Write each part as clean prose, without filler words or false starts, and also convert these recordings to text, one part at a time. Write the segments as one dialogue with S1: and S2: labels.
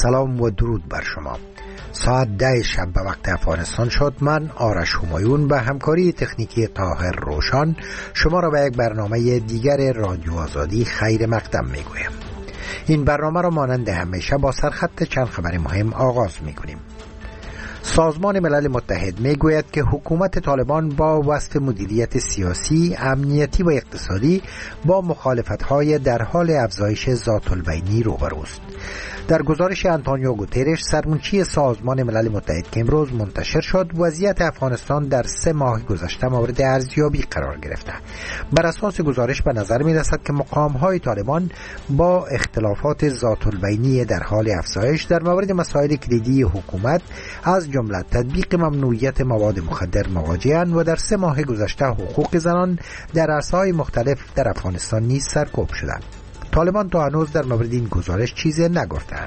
S1: سلام و درود بر شما. ساعت 10 شب به وقت افغانستان شد. من آرش همایون به همکاری تکنیکی طاهر روشان شما را به یک برنامه دیگر رادیو آزادی خیر مقدم میگویم. این برنامه را مانند همیشه با سرخط چند خبر مهم آغاز میکنیم. سازمان ملل متحد میگوید که حکومت طالبان با وصف مدیریت سیاسی، امنیتی و اقتصادی با مخالفت‌های در حال افزایش ذات البینی روبروست. در گزارش آنتونیو گوترش سرمنشی سازمان ملل متحد که امروز منتشر شد، وضعیت افغانستان در 3 ماه گذشته مورد ارزیابی قرار گرفته. بر اساس گزارش به نظر می رسد که مقام‌های طالبان با اختلافات ذات البینی در حال افزایش در مورد مسائل کلیدی حکومت از جمله تطبیق ممنوعیت مواد مخدر مواجه‌اند و در 3 ماه گذشته حقوق زنان در عرصه‌های مختلف در افغانستان نیز سرکوب شدند. طالبان تا هنوز در مورد این گزارش چیزی نگفتند.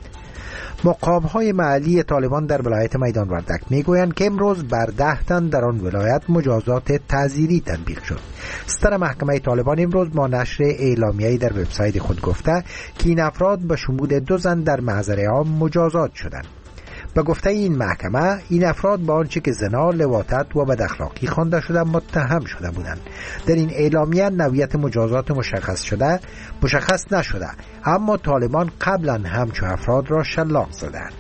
S1: مقام‌های محلی طالبان در ولایت میدان وردک میگویند که امروز بر 10 تن در آن ولایت مجازات تعزیری تطبیق شد. صدر محکمه طالبان امروز با نشر اعلامیه‌ای در وبسایت خود گفته که این افراد به شمول 2 زن در محضر عام مجازات شدند. به گفته این محکمه، این افراد با آنچه که زنا، لواطت و بد خوانده شده متهم شده بودند. در این اعلامیه نوعیت مجازات مشخص نشده، اما طالبان قبلا همچو افراد را شلاق زدند.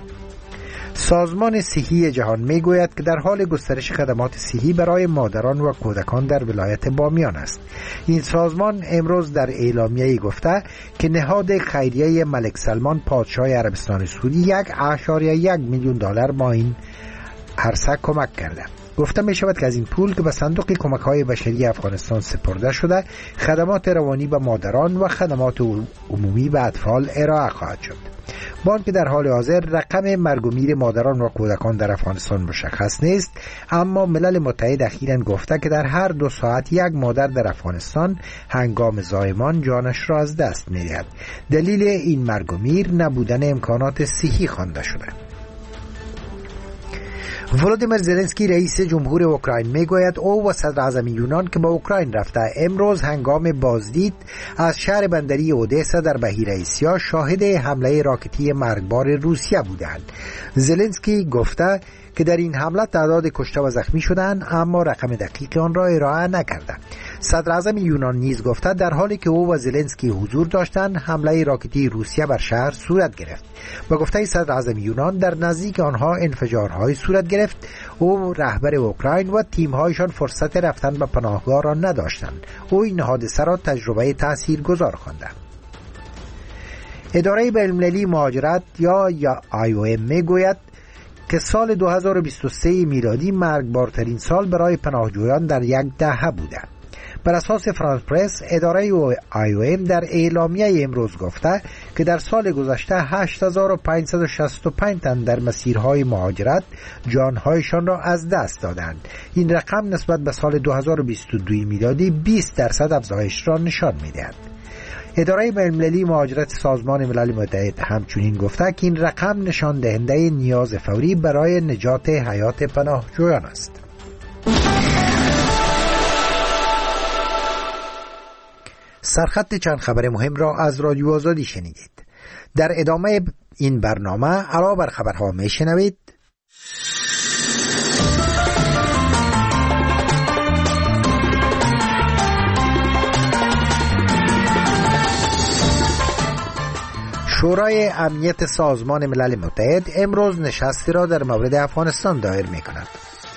S1: سازمان صحی جهان میگوید که در حال گسترش خدمات صحی برای مادران و کودکان در ولایت بامیان است. این سازمان امروز در اعلامیه‌ای گفته که نهاد خیریه ملک سلمان پادشاه عربستان سعودی 1.1 میلیون دلار با این عرصه کمک کرده. گفته می شود که از این پول که به صندوق کمک‌های بشری افغانستان سپرده شده، خدمات روانی به مادران و خدمات عمومی به اطفال ارائه خواهد شد. با آنکه در حال حاضر رقم مرگ و میر مادران و کودکان در افغانستان مشخص نیست، اما ملل متحد اخیراً گفته که در هر 2 ساعت 1 مادر در افغانستان هنگام زایمان جانش را از دست می‌دهد. دلیل این مرگ و میر نبودن امکانات صحی خوانده شده. ولودیمیر زلنسکی رئیس جمهور اوکراین میگوید او و صدر اعظم یونان که به اوکراین رفته امروز هنگام بازدید از شهر بندری اودسا در بحیره اسیا شاهد حمله راکتی مرگبار روسیه بودند. زلنسکی گفته که در این حمله تعداد کشته و زخمی شدند، اما رقم دقیق آن را ارائه نکرده. صدر اعظم یونان نیز گفته در حالی که او و زلنسکی حضور داشتند، حمله راکتی روسیه بر شهر صورت گرفت. با گفته صدر اعظم یونان در نزدیک آنها انفجارهای صورت گرفت. او رهبر اوکراین و تیم‌هایشان فرصت رفتن به پناهگاه را نداشتند. او این حادثه را تجربه تاثیرگذار خوانده. اداره بین‌المللی مهاجرت یا IOM میگوید که سال 2023 میلادی مرگبارترین سال برای پناهجویان در 10 دهه بوده. بر اساس فرانس پرس، اداره IOM در اعلامیه امروز گفته که در سال گذشته 8565 تن در مسیرهای مهاجرت جانهایشان را از دست دادند. این رقم نسبت به سال 2022 میلادی 20% افزایش را نشان می‌دهد. اداره بین‌المللی مهاجرت سازمان ملل متحد همچنین گفته که این رقم نشان دهنده نیاز فوری برای نجات حیات پناهجویان است. سرخط چند خبر مهم را از رادیو آزادی شنیدید. در ادامه این برنامه علاوه بر خبرها میشنوید شورای امنیت سازمان ملل متحد امروز نشستی را در مورد افغانستان دایر می کند.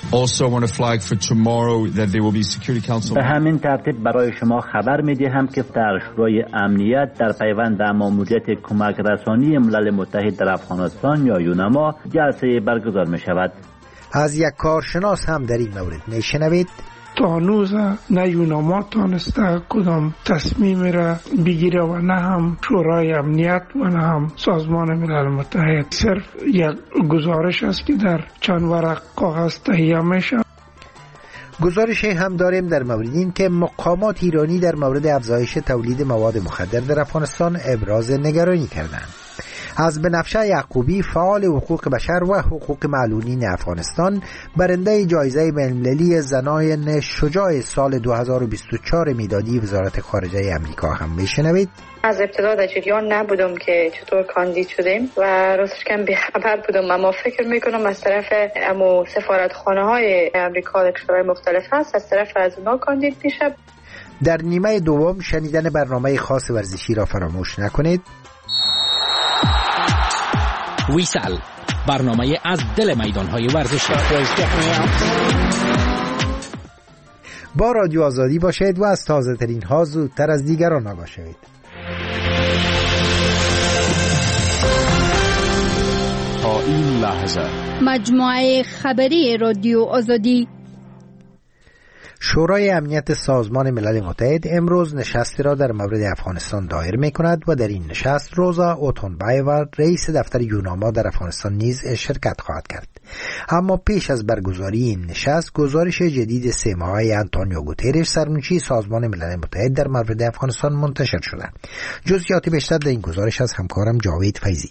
S2: به همین ترتیب برای شما خبر می دهم که در شورای امنیت در پیوند به ماموریت کمک رسانی ملل متحد در افغانستان یا یونما جلسه برگزار می شود.
S1: از یک کارشناس هم در این مورد می شنوید.
S3: تا هنوز نه یونما تانسته کدام تصمیم را بگیره و نه هم شورای امنیت و نه هم سازمان ملل متحد. صرف یک گزارش است که در چند ورق کاغذ تهیه میشه.
S1: گزارش هم داریم در مورد این که مقامات ایرانی در مورد افزایش تولید مواد مخدر در افغانستان ابراز نگرانی کردند. از بنفشه یعقوبی فعال حقوق بشر و حقوق معلولین افغانستان برنده جایزه بین‌المللی زنان شجاع سال 2024 میلادی وزارت خارجه امریکا هم میشنوید.
S4: از ابتدا در جریان نبودم که چطور کاندید شدیم و راستش کم بی‌خبر بودم، اما فکر میکنم از طرف سفارتخانه های امریکا در کشورهای مختلف هست، از طرف از اونا کاندید میشه.
S1: در نیمه دوم شنیدن برنامه خاص ورزشی را فراموش نکنید.
S5: ویسال، برنامه از دل میدان‌های ورزشی.
S1: با رادیو آزادی باشید و از تازه ترین ها زودتر از دیگران آگاه شوید.
S6: تا این لحظه
S7: مجموعه خبری رادیو آزادی.
S1: شورای امنیت سازمان ملل متحد امروز نشستی را در مورد افغانستان دایر می کند و در این نشست روزا اوتونبایوا رئیس دفتر یوناما در افغانستان نیز شرکت خواهد کرد. اما پیش از برگزاری این نشست گزارش جدید 3 ماهه آنتونیو گوترش سرمنشی سازمان ملل متحد در مورد افغانستان منتشر شده. جزئیات بیشتر در این گزارش از همکارم جاوید فیضی.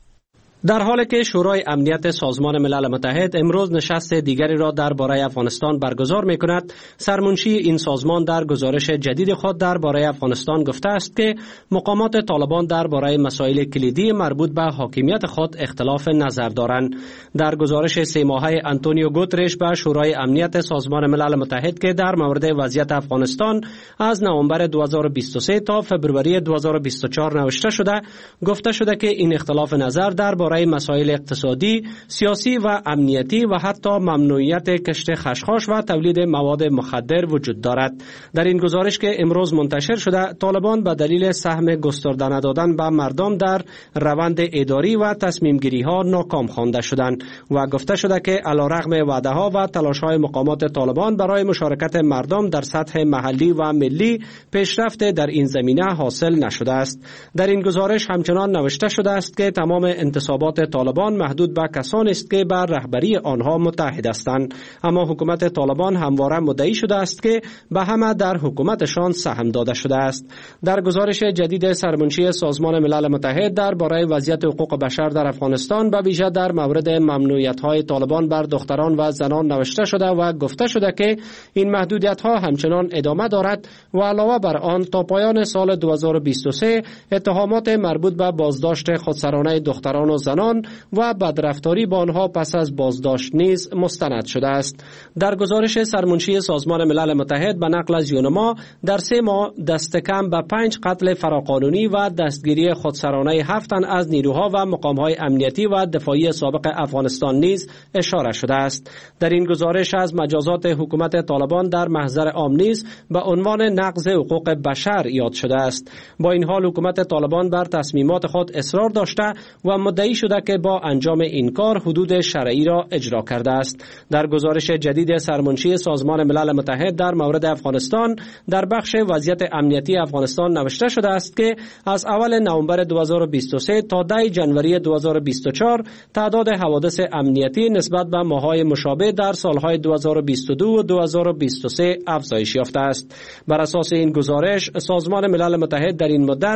S8: در حالی که شورای امنیت سازمان ملل متحد امروز نشست دیگری را درباره افغانستان برگزار می‌کند، سرمنشی این سازمان در گزارش جدید خود درباره افغانستان گفته است که مقامات طالبان درباره مسائل کلیدی مربوط به حاکمیت خود اختلاف نظر دارند. در گزارش 3 ماهه آنتونیو گوترش به شورای امنیت سازمان ملل متحد که در مورد وضعیت افغانستان از نوامبر 2023 تا فوریه 2024 نوشته شده، گفته شده که این اختلاف نظر درباره مسائل اقتصادی، سیاسی و امنیتی و حتی ممنوعیت کشت خشخاش و تولید مواد مخدر وجود دارد. در این گزارش که امروز منتشر شده، طالبان به دلیل سهم گسترده ندادن به مردم در روند اداری و تصمیم گیری ها ناکام خوانده شدند و گفته شده که علیرغم وعده ها و تلاش های مقامات طالبان برای مشارکت مردم در سطح محلی و ملی پیشرفت در این زمینه حاصل نشده است. در این گزارش همچنان نوشته شده است که تمام انتصابات طالبان محدود به کسانی است که بر رهبری آنها متحد هستند، اما حکومت طالبان همواره مدعی شده است که به همه در حکومتشان سهم داده شده است. در گزارش جدید سرمنشی سازمان ملل متحد درباره وضعیت حقوق بشر در افغانستان به ویژه در مورد ممنوعیت‌های طالبان بر دختران و زنان نوشته شده و گفته شده که این محدودیت‌ها همچنان ادامه دارد و علاوه بر آن تا پایان سال 2023 اتهامات مربوط به بازداشت خودسرانه دختران و زنان و بدرفتاری با آنها پس از بازداشت نیز مستند شده است. در گزارش سرمنشی سازمان ملل متحد به نقل از یونما، در 3 ماه دست کم به 5 قتل فراقانونی و دستگیری خودسرانه 7 تن از نیروها و مقامهای امنیتی و دفاعی سابق افغانستان نیز اشاره شده است. در این گزارش از مجازات حکومت طالبان در محضر عام نیز به عنوان نقض حقوق بشر یاد شده است. با این حال حکومت طالبان بر تصمیمات خود اصرار داشته و مدعی شده که با انجام این کار حدود شرعی را اجرا کرده است. در گزارش جدید سرمنشی سازمان ملل متحد در مورد افغانستان در بخش وضعیت امنیتی افغانستان نوشته شده است که از اول نوامبر 2023 تا 10 جنوری 2024 تعداد حوادث امنیتی نسبت به ماه‌های مشابه در سالهای 2022 و 2023 افزایش یافته است. بر اساس این گزارش سازمان ملل متحد در این مدت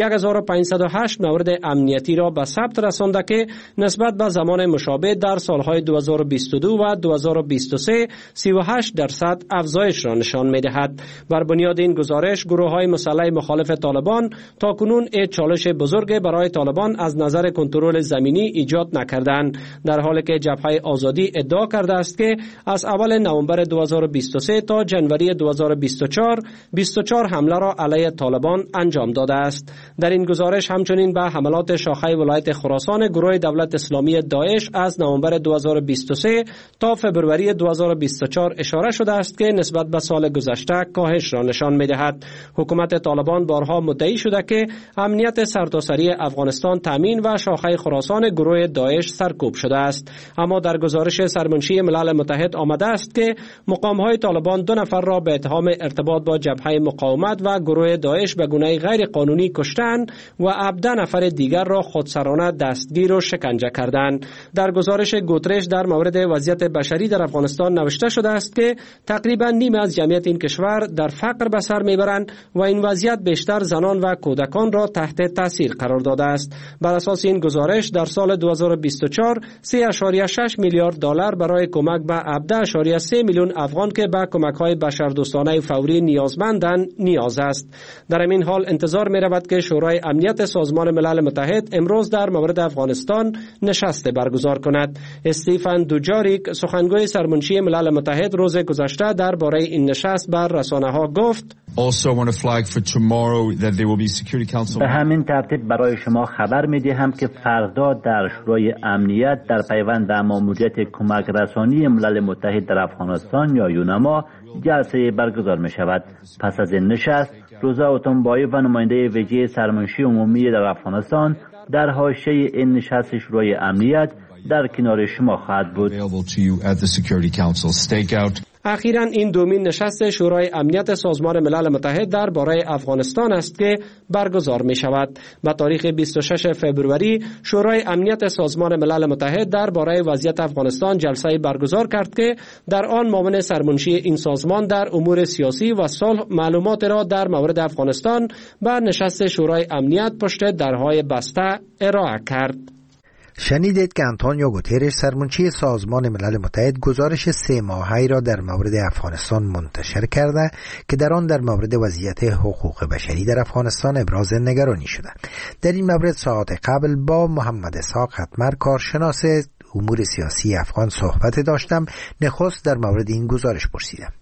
S8: 1508 مورد امنیتی را به ثبت رسانده که نسبت به زمان مشابه در سالهای 2022 و 2023 38% افزایش را نشان می‌دهد. بر بنیاد این گزارش گروه‌های مسلح مخالف طالبان تاکنون این چالش بزرگ برای طالبان از نظر کنترل زمینی ایجاد نکردند، در حالی که جبهه آزادی ادعا کرده است که از اول نوامبر 2023 تا جنوری 2024 24 حمله را علیه طالبان انجام داده است. در این گزارش همچنین به حملات شاخه ولایت خراسان گروه دولت اسلامی داعش از نوامبر 2023 تا فوریه 2024 اشاره شده است که نسبت به سال گذشته کاهش را نشان می‌دهد. حکومت طالبان بارها مدعی شده که امنیت سرتاسری افغانستان تامین و شاخه خراسان گروه داعش سرکوب شده است، اما در گزارش سرمنشی ملل متحد آمده است که مقام‌های طالبان 2 نفر را به اتهام ارتباط با جبهه مقاومت و گروه داعش به گونه غیر قانونی کشتند و 17 نفر دیگر را خودسرانه دست دستگیر و شکنجه کردند. در گزارش گوترش در مورد وضعیت بشری در افغانستان نوشته شده است که تقریبا نیم از جمعیت این کشور در فقر به سر میبرند و این وضعیت بیشتر زنان و کودکان را تحت تاثیر قرار داده است. بر اساس این گزارش در سال 2024 $3.6 میلیارد برای کمک به 17.3 میلیون افغان که به کمک‌های بشردوستانه فوری نیازمندند نیاز است. در این حال انتظار می‌رود که شورای امنیت سازمان ملل متحد امروز در مورد افغانستان نشست برگزار کند. استیفن دوجاریک سخنگوی سرمنشی ملل متحد روز گذشته درباره این نشست بر رسانه‌ها گفت:
S2: به همین ترتیب برای شما خبر می‌دهم که فردا در شورای امنیت در پیوند به ماموریت کمک رسانی ملل متحد در افغانستان یا یونما جلسه برگزار می شود. پس از این نشست روزا اتنبایی و نماینده ویژه سرمنشی عمومی در افغانستان در حاشیه این نشست شورای امنیت در کنار شما خواهد بود.
S8: اخیراً این دومین نشست شورای امنیت سازمان ملل متحد درباره افغانستان است که برگزار می شود. به تاریخ 26 فوریه شورای امنیت سازمان ملل متحد درباره وضعیت افغانستان جلسه برگزار کرد که در آن معاون سرمنشی این سازمان در امور سیاسی و صلح معلومات را در مورد افغانستان به نشست شورای امنیت پشت درهای بسته ارائه کرد.
S1: شنیدید که آنتونیو گوترش سرمنشی سازمان ملل متحد گزارش 3 ماهه‌ای را در مورد افغانستان منتشر کرده که در آن در مورد وضعیت حقوق بشری در افغانستان ابراز نگرانی شده. در این مورد ساعت قبل با محمد اسحاق حتمر کارشناس امور سیاسی افغان صحبت داشتم. نخست در مورد این گزارش پرسیدم.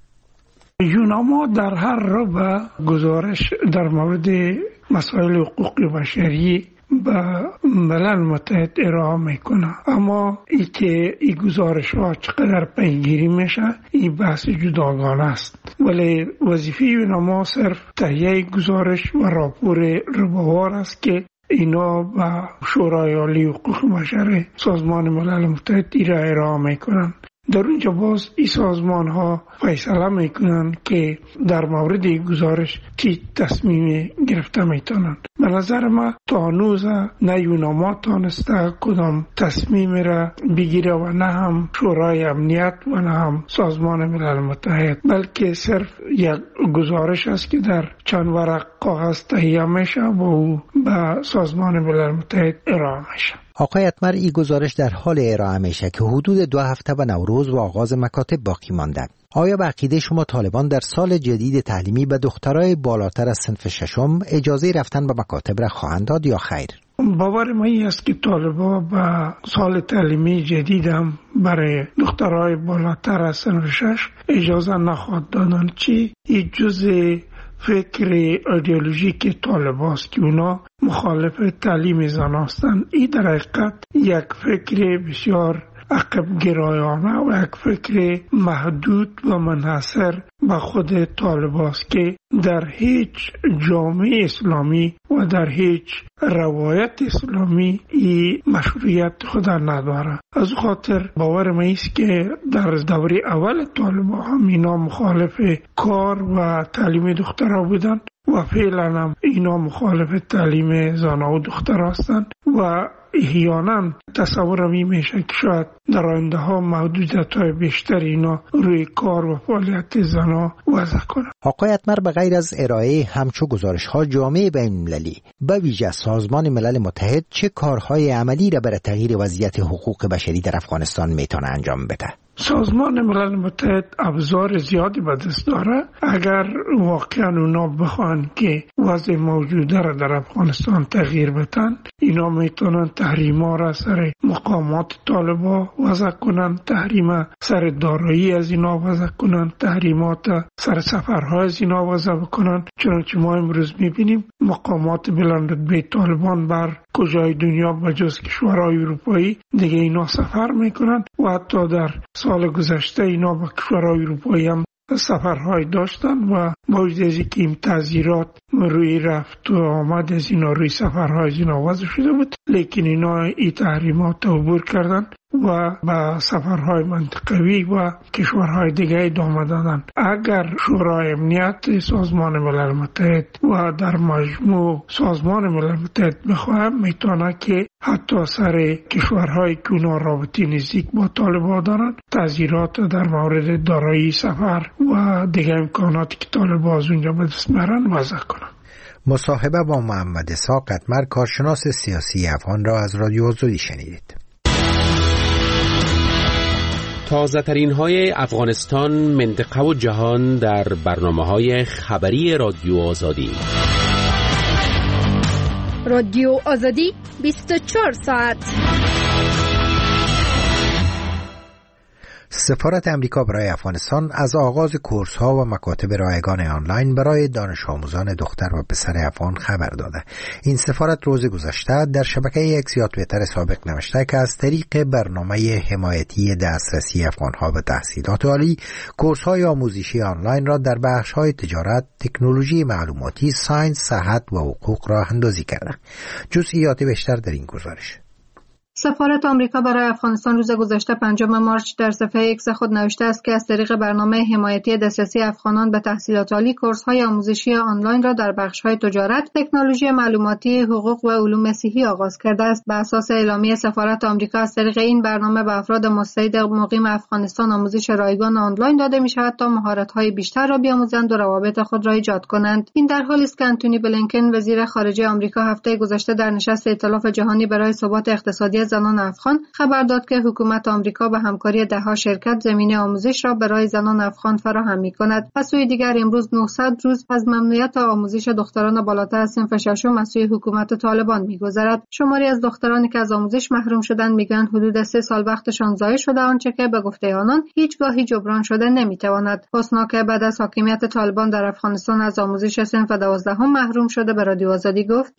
S3: یوناما در هر ربع گزارش در مورد مسائل حقوق بشری به ملل متحد ارائه میکنه، اما ای که این گزارش ها چقدر پیگیری میشه این بحث جداگانه است. ولی وظیفه یوناما صرف تهیه گزارش و راپور ربوار است که اینا به شورای عالی حقوق بشر سازمان ملل متحد ارائه میکنن. در اونجا باز این سازمان ها فیصله میکنن که در مورد گزارش چی تصمیم گرفته میتونن. به نظر من تا هنوز نه یوناما تانسته کدام تصمیم را بگیره و نه هم شورای امنیت و نه هم سازمان ملل متحد، بلکه صرف یک گزارش است که در چند ورق کاغذ تهیه میشه و او به سازمان ملل متحد ارائه میشه.
S1: آقای حتمر، این گزارش در حال ارائه میشه که حدود 2 هفته به نوروز و آغاز مکاتب باقی مانده. آیا به عقیده شما طالبان در سال جدید تعلیمی به دخترای بالاتر از صنف 6 اجازه رفتن به مکاتب را خواهند داد یا خیر؟
S3: باور من این است که طالبان به سال تعلیمی جدید هم برای دخترای بالاتر از صنف 6 اجازه نخواهد دادن. چی؟ این جزء فکر ایدئولوژیک طالبان است که اونا مخالف تعلیم زن هستند. این در حقیقت یک فکر بسیار عقب گرایانه و یک فکر محدود و منحصر به خود طالبان است که در هیچ جامعه اسلامی و در هیچ روایت اسلامی این مشروعیت خود نداره. از خاطر باور من است که در دوره اول طالبان هم اینا مخالف کار و تعلیم دخترها بودن و فعلا هم اینا مخالف تعلیم زنها و دختر هستند و احیانا تصورم این میشه که شاید در آینده ها محدودیت های بیشتر اینا روی کار و فعالیت زنها وضع کنند.
S1: آقای حتمر، به غیر از ارائه همچو گزارش ها جامعه بین المللی به ویژه سازمان ملل متحد چه کارهای عملی را برای تغییر وضعیت حقوق بشری در افغانستان میتونه انجام بده؟
S3: سازمان ملل متحد ابزار زیادی به دست داره. اگر واقعا اونا بخوان که وضع موجوده را در افغانستان تغییر بدن، اینا میتونن تحریما را سر مقامات طالبا وضع کنن، تحریم سر دارایی از اینا وضع کنن، تحریمات سر سفرهای از اینا وضع بکنن. چنانچه ما امروز میبینیم مقامات بلند رتبه طالبان بر کجای دنیا بجز کشورهای اروپایی دیگه اینا سفر میکنن و حتی در سال گذشته اینا با کشورهای اروپایی هم سفرهای داشتن و با وجود از اینکه این تعزیرات روی رفت و آمد از اینا روی سفرهای از اینا وضع شده بود، لیکن اینا این تحریمات عبور کردن و به سفرهای منطقوی و کشورهای دیگه ادامه دادن. اگر شورای امنیت سازمان ملل متحد و در مجموع سازمان ملل متحد بخواه، میتونه که حتی سر کشورهای که اونا رابطی نزدیک با طالبان دارن تعزیرات در مورد دارایی سفر و دیگه امکاناتی که طالبان از اونجا به دست میارن وضع کنن.
S1: مصاحبه با محمد اسحاق قطمر، کارشناس سیاسی افغان را از رادیو آزادی شنیدید.
S9: تازه ترین های افغانستان، منطقه و جهان در برنامه‌های خبری رادیو آزادی.
S7: رادیو آزادی 24 ساعت.
S1: سفارت امریکا برای افغانستان از آغاز کورس‌ها و مکاتب رایگان آنلاین برای دانش آموزان دختر و پسر افغان خبر داده. این سفارت روز گذشته در شبکه اکس یا توییتر سابق نوشته که از طریق برنامه حمایتی دسترسی افغان‌ها به تحصیلات عالی، کورس‌های آموزشی آنلاین را در بخش‌های تجارت، تکنولوژی معلوماتی، ساینس، صحت و حقوق راه اندازی کرده. جزئیات بیشتر در این گزارش.
S10: سفارت آمریکا برای افغانستان روز گذشته 5 مارس در صفحه ایکس خود نوشته است که از طریق برنامه حمایتی دسترسی افغانان به تحصیلات عالی، کورس‌های آموزشی آنلاین را در بخش‌های تجارت، تکنولوژی معلوماتی، حقوق و علوم مسیحی آغاز کرده است. به اساس اعلامیه سفارت آمریکا، از طریق این برنامه به افراد مستعد مقیم افغانستان آموزش رایگان آنلاین داده می‌شود تا مهارت‌های بیشتر را بیاموزند و روابط خود را ایجاد کنند. این در حالی است که آنتونی بلینکن، وزیر خارجه آمریکا، هفته گذشته در نشست ائتلاف جهانی برای ثبات اقتصادی زنان افغان خبر داد که حکومت آمریکا به همکاری ده‌ها شرکت زمینه آموزش را برای زنان افغان فراهم می‌کند. از سوی دیگر امروز 900 روز از ممنوعیت آموزش دختران بالاتر از صنف ششم از سوی حکومت طالبان می‌گذرد. شماری از دخترانی که از آموزش محروم شدند میگن حدود 3 سال وقتشان ضایع شده، آنچه که به گفته آنان هیچگاهی جبران شده نمی‌تواند. حسنا که بعد از حاکمیت طالبان در افغانستان از آموزش صنف 12 محروم شده، به رادیو آزادی گفت: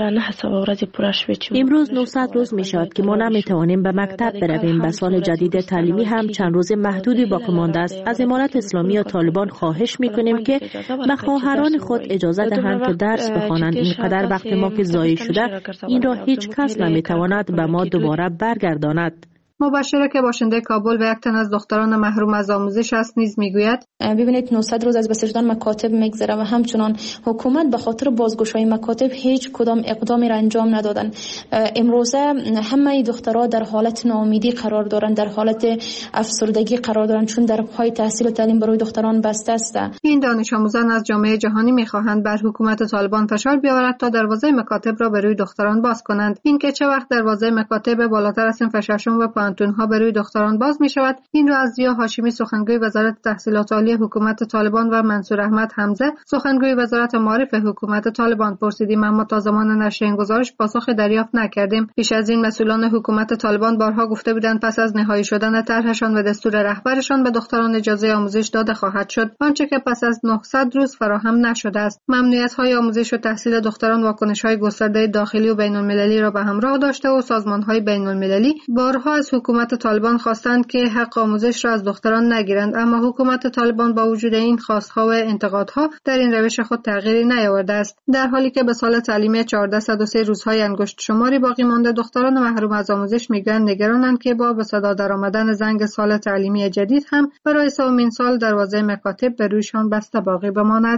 S11: امروز 900 روز می‌شود که ما نمی‌توانیم به مکتب برویم. به سال جدید تعلیمی هم چند روز محدودی باقی مانده است. از امارت اسلامی و طالبان خواهش می‌کنیم که به خواهران خود اجازه دهند که درس بخوانند. اینقدر وقت ما که ضایع شده، این را هیچ کس نمی‌تواند به ما دوباره برگرداند.
S10: مبشره که باشنده کابل و یک تن از دختران محروم از آموزش است نیز میگوید:
S12: ببینید 900 روز از بسته شدن مکاتب میگذره و همچنان حکومت به خاطر بازگشایی مکاتب هیچ کدام اقدامی را انجام ندادن. امروزه همه دخترها در حالت ناامیدی قرار دارند، در حالت افسردگی قرار دارند، چون در پای تحصیل و تعلیم برای دختران بسته است.
S10: این دانش آموزان از جامعه جهانی میخواهند بر حکومت طالبان فشار بیاورد تا دروازه مکاتب را برای دختران باز کنند. اینکه چه وقت دروازه مکاتب بالاتر از صنف ششم و پانتون‌ها برای دختران باز می‌شود، این را از ضیا هاشمی، سخنگوی وزارت تحصیلات عالی حکومت طالبان، و منصور احمد حمزه، سخنگوی وزارت معارف حکومت طالبان پرسیدیم، اما تا زمان نشر این گزارش پاسخ دریافت نکردیم. پیش از این مسئولان حکومت طالبان بارها گفته بودند پس از نهایی شدن طرحشان و دستور رهبرشان به دختران اجازه آموزش داده خواهد شد، آنچه که پس از 900 روز فراهم نشده است. ممنوعیت‌های آموزش و تحصیل دختران واکنش‌های گسترده داخلی و بین‌المللی را به همراه داشته و سازمان‌های بین‌المللی بارها از حکومت طالبان خواستند که حق آموزش را از دختران نگیرند، اما حکومت طالبان با وجود این خواست‌ها و انتقادها در این روش خود تغییری نیاورده است. در حالی که به سال تعلیمی 1403 روزهای انگشت شماری باقی مانده، دختران محروم از آموزش میگن نگرانند که با به صدا درآمدن زنگ سال تعلیمی جدید هم برای سومین سال دروازه مکاتب به رویشان بسته باقی بماند.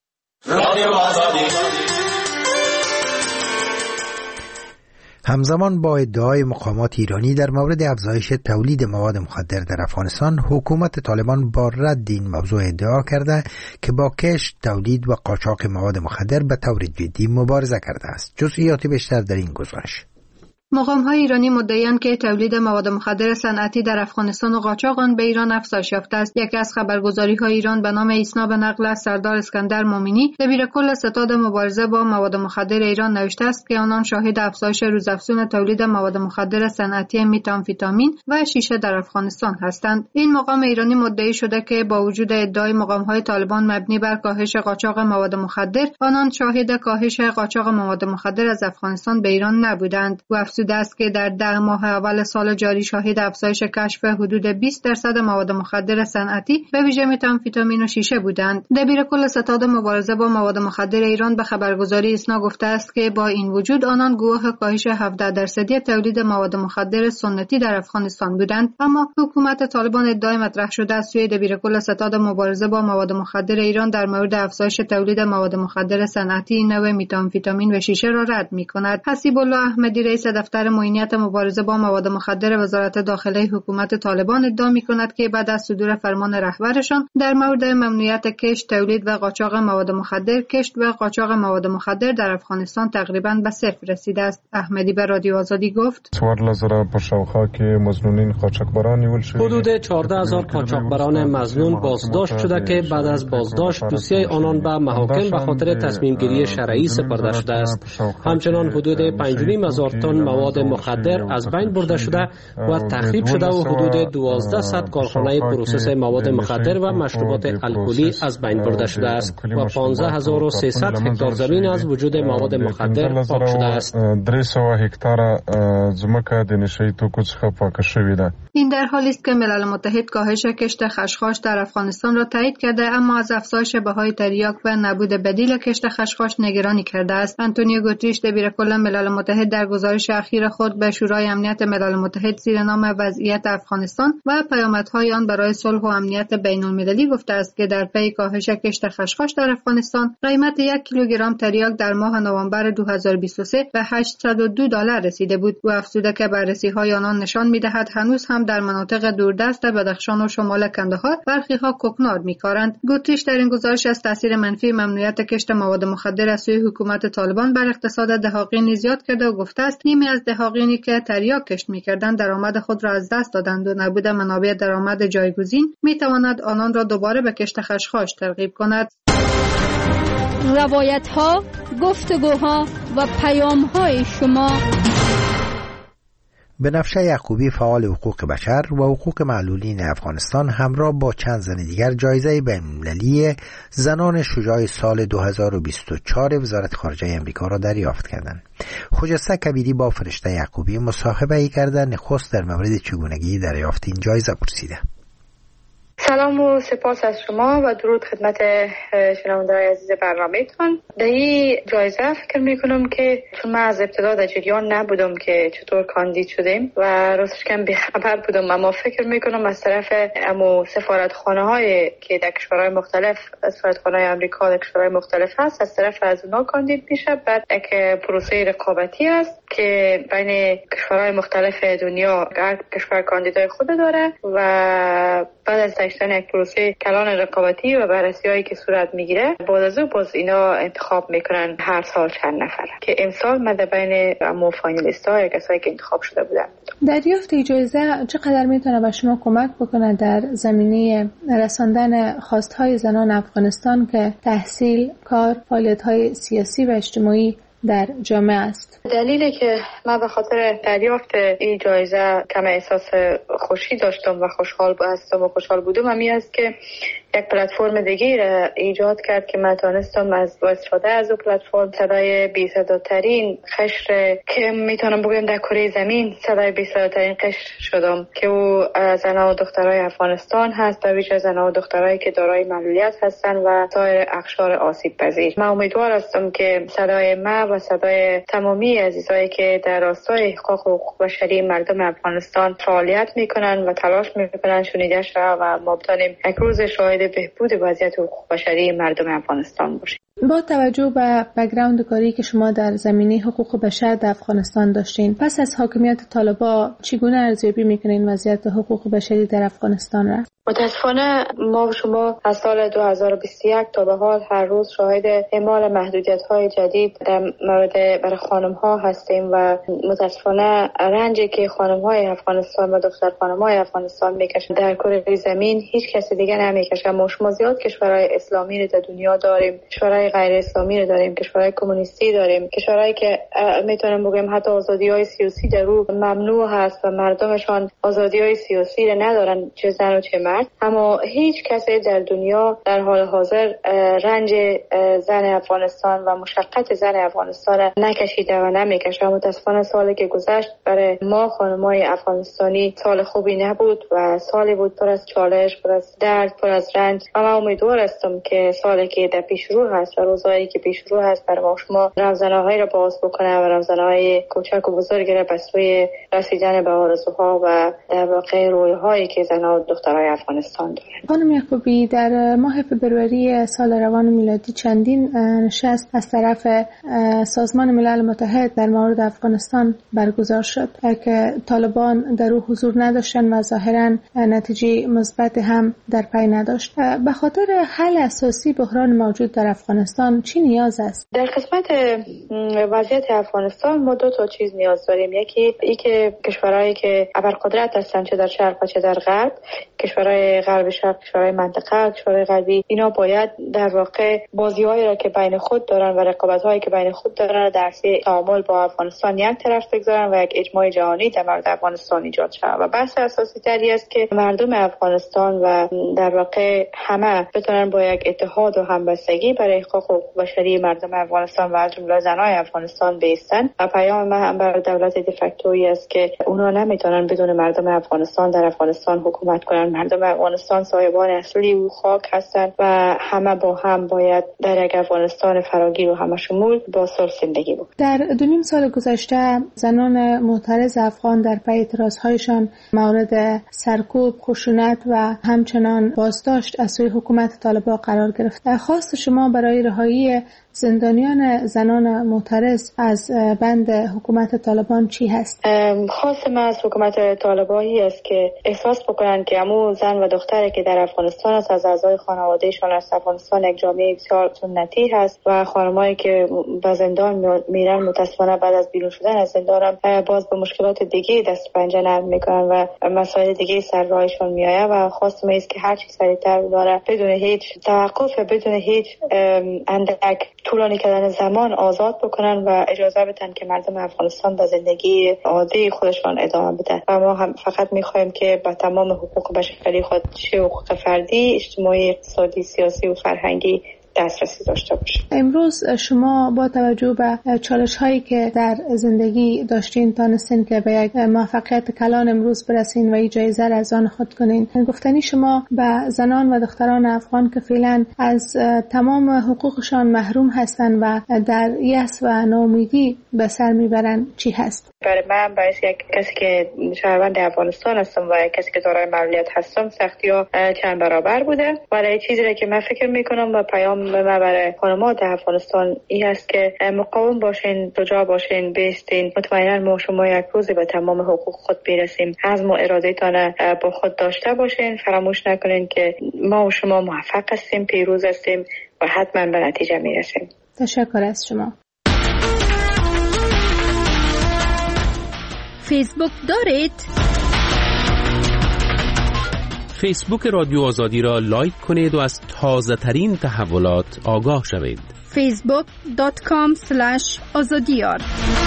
S1: همزمان با ادعای مقامات ایرانی در مورد افزایش تولید مواد مخدر در افغانستان، حکومت طالبان با رد این موضوع ادعا کرده که با کشت، تولید و قاچاق مواد مخدر به طور جدی مبارزه کرده است. جزئیات بیشتر در این گزارش.
S10: مقام‌های ایرانی مدعی‌اند که تولید مواد مخدر صنعتی در افغانستان و قاچاق آن به ایران افزایش یافته است. یکی از خبرگزاری‌های ایران به نام ایسنا به نقل از سردار اسکندر مومنی، دبیر کل ستاد مبارزه با مواد مخدر ایران نوشته است که آنان شاهد افزایش روزافزون تولید مواد مخدر صنعتی متامفتامین و شیشه در افغانستان هستند. این مقام ایرانی مدعی شده که با وجود ادعای مقام‌های طالبان مبنی بر کاهش قاچاق مواد مخدر، آنان شاهد کاهش قاچاق مواد مخدر از افغانستان به ایران نبودند. و افزوده است که در 10 ماه اول سال جاری شاهد افزایش کشف حدود 20% مواد مخدر صنعتی به ویژه متامفتامین و شیشه بودند. دبیر کل ستاد مبارزه با مواد مخدر ایران به خبرگزاری ایسنا گفته است که با این وجود آنان گواه کاهش 17% تولید مواد مخدر سنتی در افغانستان بودند، اما حکومت طالبان ادعای مطرح شده از سوی دبیر کل ستاد مبارزه با مواد مخدر ایران در مورد افزایش تولید مواد مخدر صنعتی نوع متامفتامین و شیشه را رد می‌کند. حسیب الله احمدی رئیس دفتر معینیت مبارزه با مواد مخدر وزارت داخله حکومت طالبان ادعا می‌کند که بعد از صدور فرمان رهبرشان در مورد ممنوعیت کشت، تولید و قاچاق مواد مخدر، کشت و قاچاق مواد مخدر در افغانستان تقریباً به صفر رسیده است. احمدی به رادیو آزادی گفت:
S8: حدود 14000 قاچاقبران مظنون بازداشت شده که بعد از بازداشت دوسیه آنان به محاکم به خاطر تصمیم گیری شرعی سپرده شده است. همچنان حدود 5,500 تن مواد مخدر از بین برده شده و تخریب شده و حدود 1200 کارخانه پروسس مواد مخدر و مشروبات الکلی از بین برده شده است و 15300 هکتار زمین از وجود مواد مخدر پاک شده است.
S10: این در حالی است که ملل متحد کاهش کشت خشخاش در افغانستان را تایید کرده، اما از افزایش بهای تریاک و نبود بدیل کشت خشخاش نگرانی کرده است. آنتونیو گوتریش دبیر کل ملل متحد در گزارش اخیر خود به شورای امنیت ملل متحد زیر نام وضعیت افغانستان و پیامدهای آن برای صلح و امنیت بین المللی گفته است که در پی کاهش کشت خشخاش در افغانستان قیمت 1 کیلوگرم تریاک در ماه نوامبر 2023 به $802 رسیده بود و افزوده که بررسی‌های آنان نشان می‌دهد هنوز هم در مناطق دوردست بدخشان و شمال کندهار برخی‌ها کوکنار می‌کارند. گوتریش در این گزارش از تاثیر منفی ممنوعیت کشت مواد مخدر از سوی حکومت طالبان بر اقتصاد دهاقین زیاد کرده و گفته است نیمی از دهاقینی که تریاک کشت می‌کردند درآمد خود را از دست دادند و نبود منابع درآمد جایگزین می‌تواند آنان را دوباره به کشت خشخاش ترغیب کند.
S7: روایت‌ها، گفتگوها و پیام‌های شما.
S1: بنفشه یعقوبی فعال حقوق بشر و حقوق معلولین افغانستان همراه با چند زن دیگر جایزه بین‌المللی زنان شجاع سال 2024 وزارت خارجه امریکا را دریافت کردند. خجسته کبیری با فرشته یعقوبی مصاحبه‌ای کرده، نخست در مورد چگونگی دریافت این جایزه پرسیده.
S4: سلام و سپاس از شما و درود خدمت شنونده‌های عزیز برنامه‌تان. در این جایزه فکر می‌کنم که چون من از ابتدا در جریان نبودم که چطور کاندید شدیم و راستش کم بی‌خبر بودم، اما فکر می‌کنم از طرف سفارتخانه‌های که در کشورهای مختلف، سفارتخانه‌های آمریکا در کشورهای مختلف هست، از طرف از اونها کاندید میشه. بعد یک پروسه رقابتی است که بین کشورهای مختلف دنیا هر کشور کاندیدای خود داره و بعد از داشتن یک پروسه کلان رقابتی و بررسی‌هایی که صورت میگیره، بعد از اون باز اینا انتخاب میکنن هر سال چند نفر، که امسال من در بین فاینالیست‌ها یا کسایی که انتخاب شده بودن.
S13: دریافت جایزه چقدر میتونه به شما کمک بکنه در زمینه رساندن خواست‌های زنان افغانستان که تحصیل، کار، فعالیت‌های سیاسی و اجتماعی در جامعه است؟
S4: دلیلی که من به خاطر دریافت این جایزه کم احساس خوشی داشتم و خوشحال بودم همین است که یک پلتفرم دیگه را ایجاد کرد که من تانستم از استفاده از اون پلتفرم صدای بی‌صداترین قشر که میتونم بگم در کره زمین صدای بی‌صداترین قشر شدم که او زنان و دخترای افغانستان هست، به ویژه زنان و دخترایی که دارای معلولیت هستن و سایر اقشار آسیب پذیر. من امیدوار هستم که صدای من و صدای تمامی عزیزایی که در راستای حقوق بشری مردم افغانستان فعالیت میکنن و تلاش میکنن شنیده شود و ما بتونیم یک روز شاهد بهبود وضعیت حقوق بشری مردم افغانستان باشیم.
S13: با توجه به بک‌گراند کاری که شما در زمینه حقوق بشر در افغانستان داشتین، پس از حاکمیت طالبان چگونه ارزیابی میکنین وضعیت حقوق بشری در افغانستان را؟
S4: متاسفانه ما و شما از سال 2021 تا به حال هر روز شاهد اعمال محدودیت‌های جدید در مورد برای خانم‌ها هستیم و متاسفانه رنجی که خانم‌های افغانستان و دختر خانم‌های افغانستان میکشن در کره زمین هیچ کسی دیگه نمیکشه. ما شما زیاد کشورهای اسلامی رو در دنیا داریم، کشورهای غیر اسلامی رو داریم، کشورهای کمونیستی داریم، کشورهایی که میتونم بگم حتی آزادی‌های سیاسی در رو ممنوع هست و مردمشان آزادی‌های سیاسی رو ندارن، چه زن و چه مرد. مرد، اما هیچ کسی در دنیا در حال حاضر رنج زن افغانستان و مشقت زن افغانستان نکشیده و نمیکشه. متاسفانه سالی که گذشت برای ما خانمای افغانستانی سال خوبی نبود و سالی بود پر از چالش، پر از درد، پر از رنج و من امیدوار هستم که سالی که در پیش رو هست و روزایی که پیش رو هست برای ما شما رمزنه‌هایی را باز بکنه و رمزنه‌های کوچک و بزرگی را به سوی رسیدن به آرزوها و در واقع رویاهایی که زنان و دخترای افغانستان دارند.
S13: خانم یعقوبی، در ماه فبروری سال روان میلادی چندین نشست از طرف سازمان ملل متحد در مورد افغانستان برگزار شد که طالبان در او حضور نداشتن و ظاهراً نتیجه مثبت هم در پی نداشت. به خاطر حل اساسی بحران موجود در افغانستان چی نیاز است؟
S4: در قسمت وضعیت افغانستان ما دو تا چیز نیاز داریم. یکی ای که کشورهایی که ابرقدرت هستند چه در شرق و چه در غرب، کشورهای غرب شرق، کشورهای منطقه، کشورهای غربی، اینا باید در واقع بازی‌هایی را که بین خود دارن و رقابت‌هایی که بین خود دارن در تعامل با افغانستان یک طرف بگذارن و یک اجماع جهانی در مورد افغانستان ایجاد شود. و بحث اساسی تری است که مردم افغانستان و در واقع همه بتونن با یک اتحاد و همبستگی برای حقوق بشری مردم افغانستان و از جمله زنای افغانستان بایستن. و پیام من هم بر دولت دفکتوری است که اونا نمیتونن بدون مردم افغانستان در افغانستان حکومت کنن. مردم افغانستان صاحبان اصلی و خاک هستند و همه با هم باید در یک افغانستان فراگیر و همه شمول با صلح زندگی بود.
S13: در 2.5 سال گذشته زنان معترض افغان در پی اعتراضهایشان مورد سرکوب، خشونت و همچنان بازداشت از سوی حکومت طالبان قرار گرفت. خواست شما برای رهایی زندانیان زنان معترض از بند حکومت طالبان چی هست؟
S4: خواست من از حکومت طالبانی است که احساس بکنن که همون زن و دختری که در افغانستان است از اعضای خانوادهشان است. افغانستان یک جامعه بسیار سنتی هست و خانمایی که به زندان میرن متاسفانه بعد از بیرون شدن از زندان باز به مشکلات دیگه دست پنجه نرم میکنن و مسائل دیگه سر راهشون میآید و خواست من است که هر چی سریعتر داره بدون هیچ توقف و بدون هیچ اندک طولانی کردن زمان آزاد بکنن و اجازه بدن که مردم افغانستان به زندگی عادی خودشان ادامه بدن. و ما هم فقط میخوایم که با تمام حقوق بشری خود، چه حقوق فردی، اجتماعی، اقتصادی، سیاسی و فرهنگی دسترسی داشته باشه.
S13: امروز شما با توجه به چالش هایی که در زندگی داشتین تانستین که به یک موفقیت کلان امروز برسین و این جایزه را از آن خود کنین. گفتنی شما به زنان و دختران افغان که فعلا از تمام حقوقشان محروم هستند و در یأس و ناامیدی به سر میبرن چی هست؟
S4: برای من باعث یک کسی که شهروند افغانستان هستم و یک کسی که دارای مسئولیت هستم سختی‌ها چند برابر بوده. ولی چیزی را که من فکر میکنم و پیام من برای خانم‌ها در افغانستان این است که مقاوم باشین، شجاع باشین، بیستین. مطمئنا ما شما یک روزی به تمام حقوق خود برسیم. عزم و ارادهتان با خود داشته باشین. فراموش نکنین که ما و شما موفق هستیم، پیروز هستیم و حتما به نتیجه میرسیم.
S13: تشکر از شما.
S7: فیسبوک دارید؟
S9: فیسبوک رادیو آزادی را لایک کنید و از تازه ترین تحولات آگاه شوید.
S7: facebook.com/azadiyar.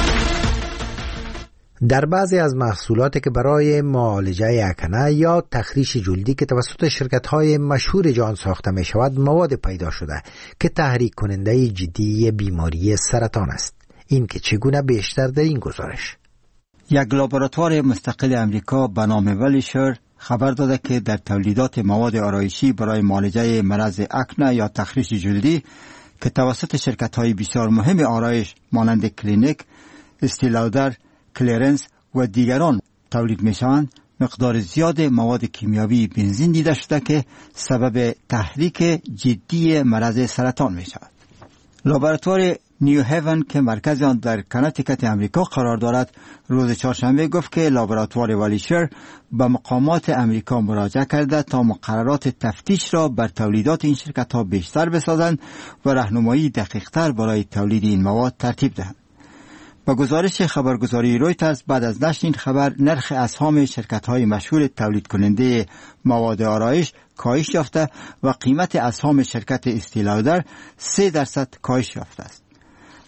S1: در بعضی از محصولاتی که برای معالجه اکنه یا تخریش جلدی که توسط شرکت‌های مشهور جهان ساخته می شود مواد پیدا شده که تحریک کننده جدی بیماری سرطان است. این که چگونه بیشتر در این گزارش.
S14: یک لابراتوار مستقل امریکا به نام ولیشر خبر داده که در تولیدات مواد آرایشی برای معالجه مرض اکنه یا تخریش جلدی که توسط شرکت‌های بسیار مهم آرایش مانند کلینیک، استیل لودر، کلیرنس و دیگران تولید می‌شوند، مقدار زیاد مواد کیمیاوی بنزین دیده شده که سبب تحریک جدی مرض سرطان می‌شود. لابراتوار نیو هیون که مرکز آن در کنتیکت امریکا قرار دارد روز چهارشنبه گفت که لابراتوار ولیشر به مقامات امریکا مراجعه کرده تا مقررات تفتیش را بر تولیدات این شرکت‌ها بیشتر بسازند و راهنمایی دقیق‌تر برای تولید این مواد ترتیب دهند. با گزارش خبرگزاری رویترز بعد از نشر این خبر نرخ اسهام شرکت‌های مشهور تولید کننده مواد آرایش کاهش یافته و قیمت اسهام شرکت استیل لودر 3% کاهش یافته است.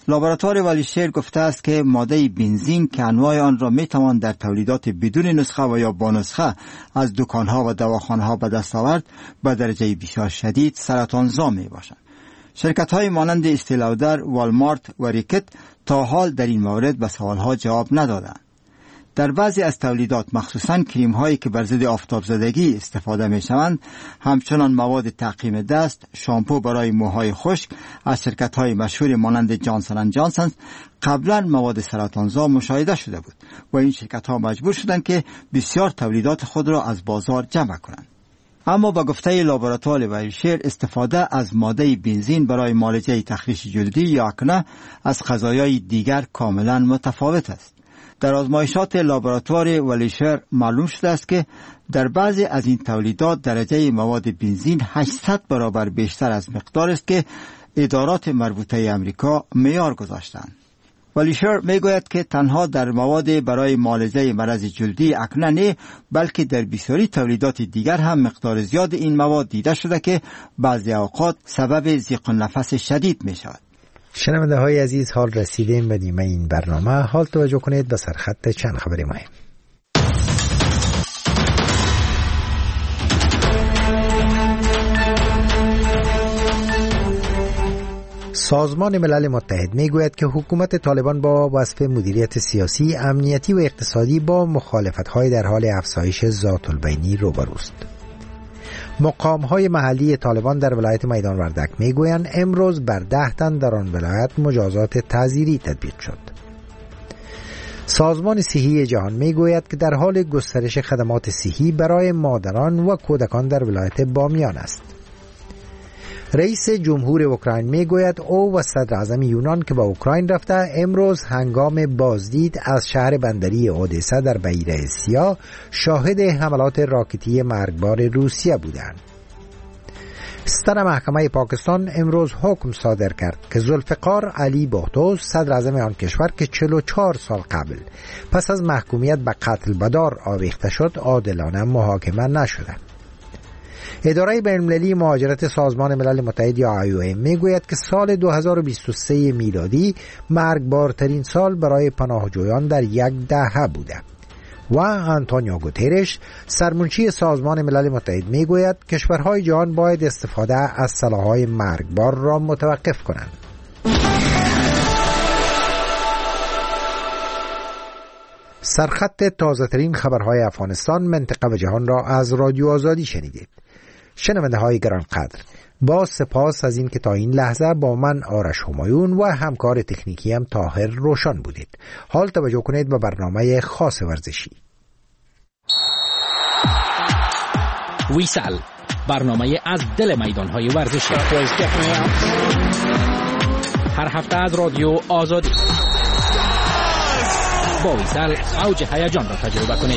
S14: لابراتوار ولیشر گفته است که ماده بنزین که انواع آن را میتوان در تولیدات بدون نسخه و یا با نسخه از دکانها و دواخانه‌ها به دست آورد، به درجه بسیار شدید سرطانزا می باشند. شرکت‌های مانند استیل لودر، والمارت و ریکت تا حال در این مورد به سوالها جواب ندادند. در بعضی از تولیدات مخصوصاً کریم هایی که بر ضد آفتاب زدگی استفاده می شوند، همچنان مواد تعقیم دست، شامپو برای موهای خشک از شرکت های مشهور مانند جانسن اند جانسن قبلا مواد سرطانزا مشاهده شده بود و این شرکت ها مجبور شدند که بسیار تولیدات خود را از بازار جمع کنند. اما با گفته لابراتوار ویلشیر استفاده از ماده بنزین برای معالجه تخریش جلدی یا اکنه از غذایای دیگر کاملا متفاوت است. در آزمایشات لابراتوار ولیشر معلوم شده است که در بعضی از این تولیدات درجه مواد بنزین 800 برابر بیشتر از مقدار است که ادارات مربوطه امریکا معیار گذاشتند. ولیشر میگوید که تنها در مواد برای معالجه مرض جلدی اکنه نه، بلکه در بسیاری تولیدات دیگر هم مقدار زیاد این مواد دیده شده که بعضی اوقات سبب ضیق النفس شدید می شود.
S1: شنونده های عزیز، حال رسیدیم به نیمه این برنامه. حال توجه کنید به سرخط چند خبری مهم. سازمان ملل متحد میگوید که حکومت طالبان با وصف مدیریت سیاسی، امنیتی و اقتصادی با مخالفت‌های در حال افزایش ذات البینی روبروست. مقام‌های محلی طالبان در ولایت میدان وردک میگویند امروز بر 10 تن در آن ولایت مجازات تعزیری تطبیق شد. سازمان صحی جهان میگوید که در حال گسترش خدمات صحی برای مادران و کودکان در ولایت بامیان است. رئیس جمهور اوکراین میگوید او و صدر اعظم یونان که به اوکراین رفته امروز هنگام بازدید از شهر بندری اودسا در بحیره سیاه شاهد حملات راکتی مرگبار روسیه بودند. ستر محکمه پاکستان امروز حکم صادر کرد که ذوالفقار علی بختو صدر اعظم آن کشور که 44 سال قبل پس از محکومیت به قتل به دار آویخته شد عادلانه محاکمه نشده. اداره بین‌المللی مهاجرت سازمان ملل متحد یا IOM میگوید که سال 2023 میلادی مرگبارترین سال برای پناهجویان در یک دهه بوده و آنتونیو گوترش سرمنشی سازمان ملل متحد میگوید کشورهای جهان باید استفاده از سلاح‌های مرگبار را متوقف کنند. سرخط تازه‌ترین خبرهای افغانستان، منطقه و جهان را از رادیو آزادی شنیدید. شنونده های گرانقدر، با سپاس از این که تا این لحظه با من آرش همایون و همکار تکنیکی هم طاهر روشن بودید. حال توجه کنید به برنامه خاص ورزشی.
S5: ویسل، برنامه از دل میدان‌های ورزشی، هر هفته از رادیو آزادی. با ویسل اوج هیجان را تجربه کنید.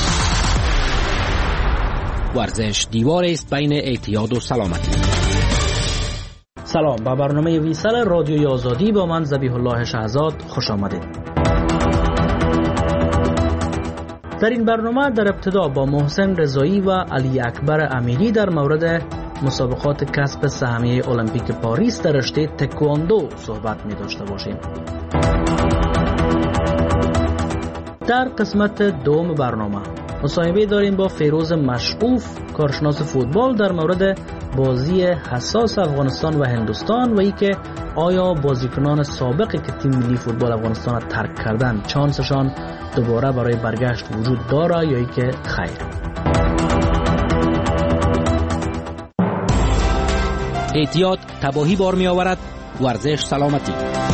S5: ورزش دیوار است بین اعتیاد و سلامتی.
S2: سلام، با برنامه ویسل رادیوی آزادی با من ذبیح الله شهزاد خوش آمدید. در این برنامه در ابتدا با محسن رضایی و علی اکبر امیری در مورد مسابقات کسب سهمیه المپیک پاریس در رشته تکواندو صحبت می داشته باشیم. در قسمت دوم برنامه مصاحبه داریم با فیروز مشعوف، کارشناس فوتبال، در مورد بازی حساس افغانستان و هندوستان و اینکه آیا بازیکنان سابقی که تیم ملی فوتبال افغانستان را ترک کردن چانسشان دوباره برای برگشت وجود داره یا اینکه خیر.
S5: اعتیاد تباهی بار می آورد، ورزش سلامتی.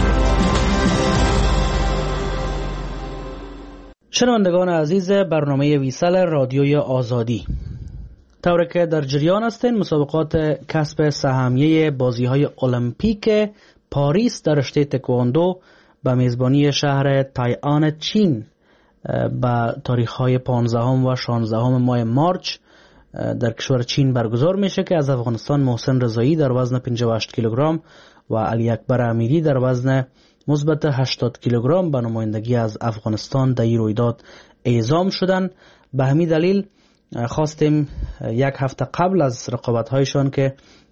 S2: شنوندگان عزیز برنامه ویسل رادیوی آزادی، طوری که در جریان هستین مسابقات کسب سهمیه بازی‌های المپیک پاریس در رشته تکواندو به میزبانی شهر تایان چین به تاریخ‌های 15 و 16 ماه مارچ در کشور چین برگزار میشه که از افغانستان محسن رضایی در وزن 58 کیلوگرم و علی اکبر امیری در وزن مثبت 80 کیلوگرم به نمایندگی از افغانستان در این رویداد اعزام شدند. به همین دلیل خواستیم یک هفته قبل از رقابت‌هایشان که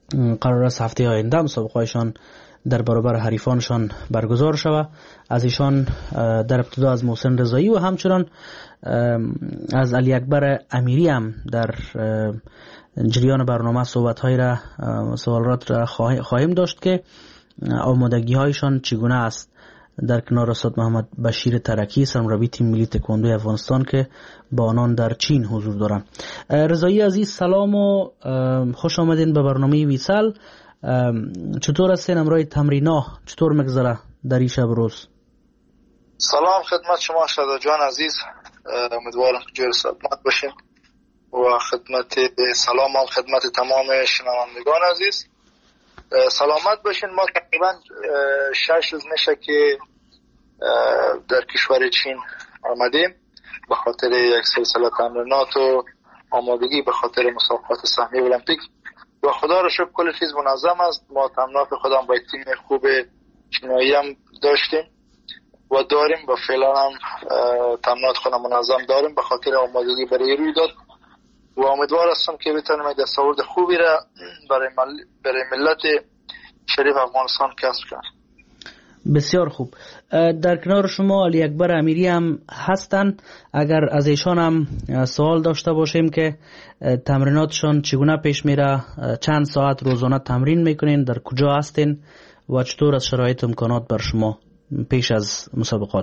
S15: قرار است هفته آینده مسابقه‌شان در برابر حریفانشان برگزار شود. از ایشان در ابتدا از محسن رضایی و همچنان از علی اکبر امیری هم در جریان برنامه صحبت‌های را سوالات را خواهیم داشت که آمادگی هایشان چگونه است، در کنار استاد محمد بشیر ترکی سرمربی تیم ملی تکواندو افغانستان که با آنان در چین حضور دارند. رضایی عزیز سلام و خوش آمدین به برنامه ویسال. چطور هستین؟ امروز تمرین‌ها چطور میگذره در این شب روز؟
S16: سلام خدمت شما شهدا جان عزیز، امیدوارم که جور سلامت باشین و سلام هم خدمت تمام شنوندگان عزیز. سلامت باشین. ما تقریبا 6 روز میشه که در کشور چین آمدیم به خاطر یک سلسله تمرینات و آمادگی به خاطر مسابقات سهمیه المپیک و خدا رو شکر کل چیز منظم است. ما تمرینات خودم با تیم خوب چینایی هم داشتیم و داریم و فعلا هم تمرینات خودم منظم داریم به خاطر آمادگی برای رویداد و امیدوار هستم که بتونیم دستاورد خوبی را برای ملت شریف افغانستان کسب کنیم.
S15: بسیار خوب. در کنار شما علی اکبر امیری هم هستن. اگر از ایشان هم سوال داشته باشیم که تمریناتشان چگونه پیش میره، چند ساعت روزانه تمرین میکنین، در کجا هستین و چطور از شرایط امکانات بر شما پیش از مسابقات؟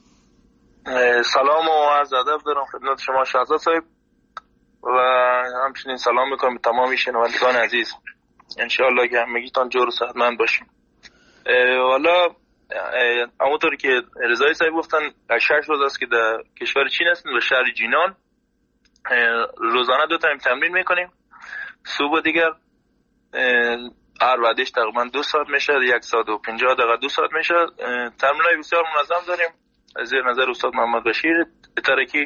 S16: سلام و عرض ادب دارم خدمت شما شهزاد صاحب و همچنین سلام میکنم به تمام شنوندگان عزیز. انشاءالله که همگیتان جور و صحتمند باشین. والا همونطوری که رضایی صاحب گفتن 6 روز است که در کشور چین هستیم و شهر جینان. روزانه 2 تایم تمرین میکنیم، صبح و دیگر هر وعدهش تقریبا 2 ساعت میشه، 1 ساعت و 50 دقیقه 2 ساعت میشه. تمرینای بسیار منظم داریم زیر نظر استاد محمد بشیر ترکی.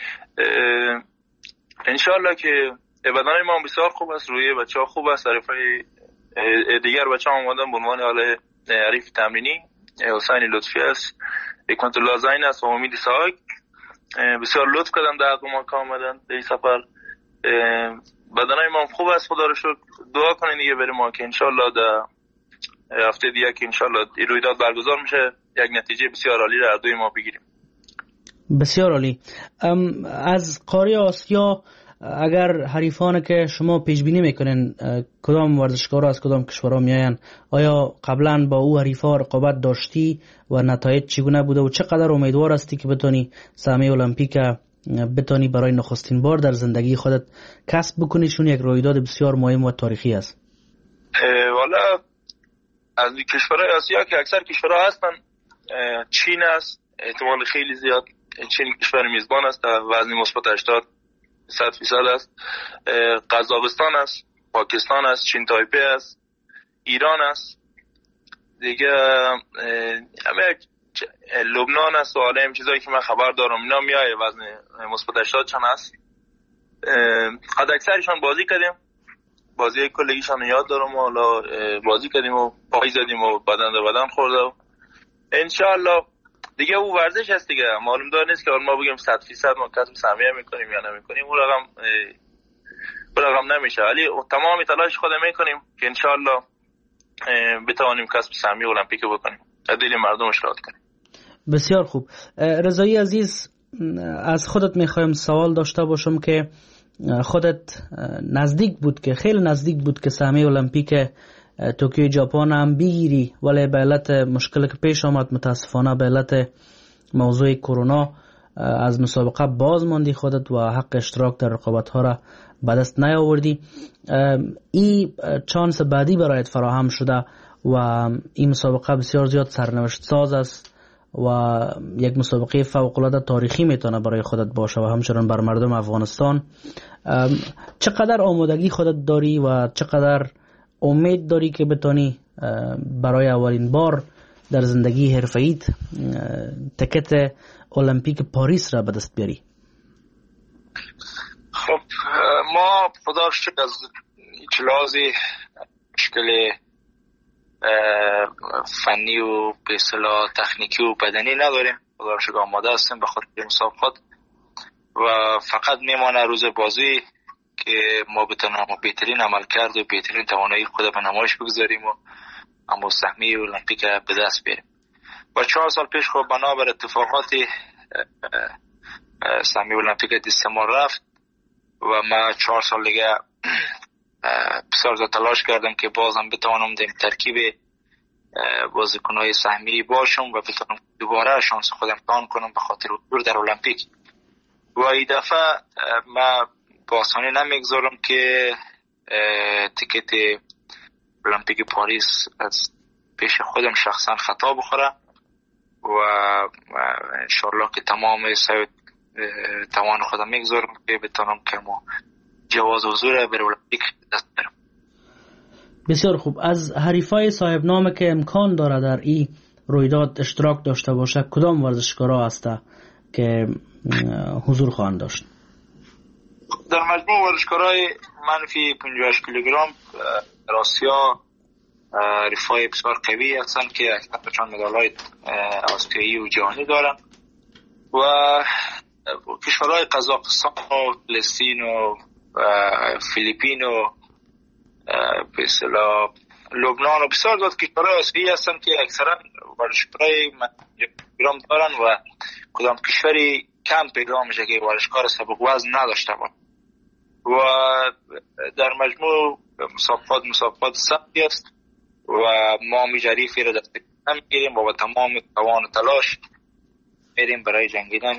S16: انشاءالله که بدنای ما بسیار خوب است، روی بچه‌ها خوب است. حریفای دیگر بچه‌ها اومدن به عنوان حریف تمرینی حسین لطفی است، حکمت الله زین است و امید ساگ. بسیار لطف کردن در حق ما که آمدن در این سفر. بدنای ما خوب است، خدا رو شکر. دعا کنین دیگه برای ما که انشالله در هفته دیگه که انشالله این رویداد برگزار میشه یک نتیجه بسیار عالی را دوی ما بگیریم.
S15: بسیار عالی. از قاره آسیا اگر حریفان که شما پیش بینی میکنین کدام ورزشکارا از کدام کشورها میاین، آیا قبلا با او حریفا رقابت داشتی و نتایج چگونه بوده و چقدر امیدوار هستی که بتونی سهمیه المپیک بتونی برای نخستین بار در زندگی خودت کسب بکنی، چون یک رویداد بسیار مهم و تاریخی است؟
S16: والا از کشورهای آسیا که اکثر کشورها هستن، چین است احتمال خیلی زیاد. چین کشور میزبان است، وزن مثبت 80% است. قزاقستان است، پاکستان است، چین تایپه است، ایران است دیگه، همه لبنان است و حالا این چیزایی که من خبر دارم اینا میایه وزن مثبت 80 چند است. حد اکثرشان بازی کردیم، بازی کلگیشان یاد دارم و حالا بازی کردیم و پای زدیم و بدن در بدن خورده و انشاءالله دیگه او ورزش هست دیگه. معلوم دار نیست که ما بگیم 100% ما کسب سهمیه میکنیم یا نمیکنیم. اون رقم نمیشه، ولی تمام تلاش خود میکنیم که انشاءالله بتوانیم کسب سهمیه المپیک بکنیم، دل مردم اشتراک کنیم.
S15: بسیار خوب. رضایی عزیز، از خودت میخوایم سوال داشته باشم که خودت نزدیک بود که خیلی نزدیک بود که سهمیه المپیک توکیو ژاپن هم بگیری، ولی به علت مشکلی که پیش آمد متاسفانه به علت موضوع کرونا از مسابقه باز ماندی خودت و حق اشتراک در رقابت ها را به دست نیاوردی. این چانس بعدی برایت فراهم شده و این مسابقه بسیار زیاد سرنوشت ساز است و یک مسابقه فوق العاده تاریخی میتونه برای خودت باشه و همچنان بر مردم افغانستان. چقدر آمادگی خودت داری و چقدر امید داری که بتونی برای اولین بار در زندگی حرفه‌ایت تکت المپیک پاریس را به دست بیاری؟
S16: خب ما خدا شکر از اجلازی مشکل فنی و به اصطلاح تکنیکی و بدنی نداریم. خدا شکر آماده هستیم به خاطر مسابقات و فقط میمانه روز بازی که ما بتونیم بهترین عمل کرد و بهترین توانایی خود به نمایش بگذاریم و اما سهمیه المپیک به دست بیاریم. و 4 سال پیش خب بنابر اتفاقات سهمیه المپیک دیسمبر رفت و ما 4 سال دیگه بسیار زیاد تلاش کردم که بازم بتوانم در ترکیب بازیکن‌های سهمیه باشم و بتونم دوباره شانس خودم امتحان کنم به خاطر حضور در المپیک. و این دفعه ما با آسانی نمیگذارم که تیکت المپیک پاریس از پیش خودم شخصا خطا بخوره و انشالله که تمام توان خودم میگذارم که بتونم که ما جواز حضور بر المپیک دست برم.
S15: بسیار خوب. از حریفای صاحب نام که امکان داره در این رویداد اشتراک داشته باشه کدام ورزشکارا هسته که حضور خواهند داشت؟
S16: در مجموع ورزشکارای منفی 58 کیلوگرم در آسیا حریفای بسیار قوی هستند که اکثرشان مدال‌های آسیایی و جهانی دارن و کشورهای قزاقستان و فلسطین و فیلیپین و به اصطلاح لبنان و بسیار زیاد کشورهای آسیایی هستند که اکثرا ورزشکارای گرام دارن و کدام کشوری کم پیدا میشه که ورزشکار سبک وزن نداشته باشه و در مجموع مسابقات سختی است و ما جریفی را دست میگیریم و با تمام توان و تلاش میریم برای جنگیدن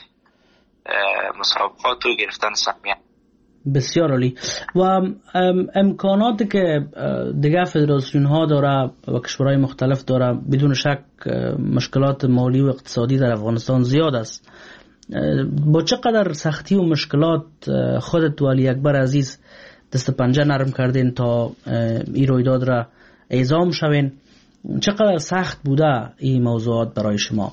S16: مسابقات و گرفتن سهمیه.
S15: بسیار عالی. و امکاناتی که دیگه فدراسیون ها داره و کشورهای مختلف داره بدون شک مشکلات مالی و اقتصادی در افغانستان زیاد است. با چقدر سختی و مشکلات خودت و علی اکبر عزیز دست پنجه نرم کردین تا این رویداد را اعزام شوین؟ چقدر سخت بوده این موضوعات برای شما؟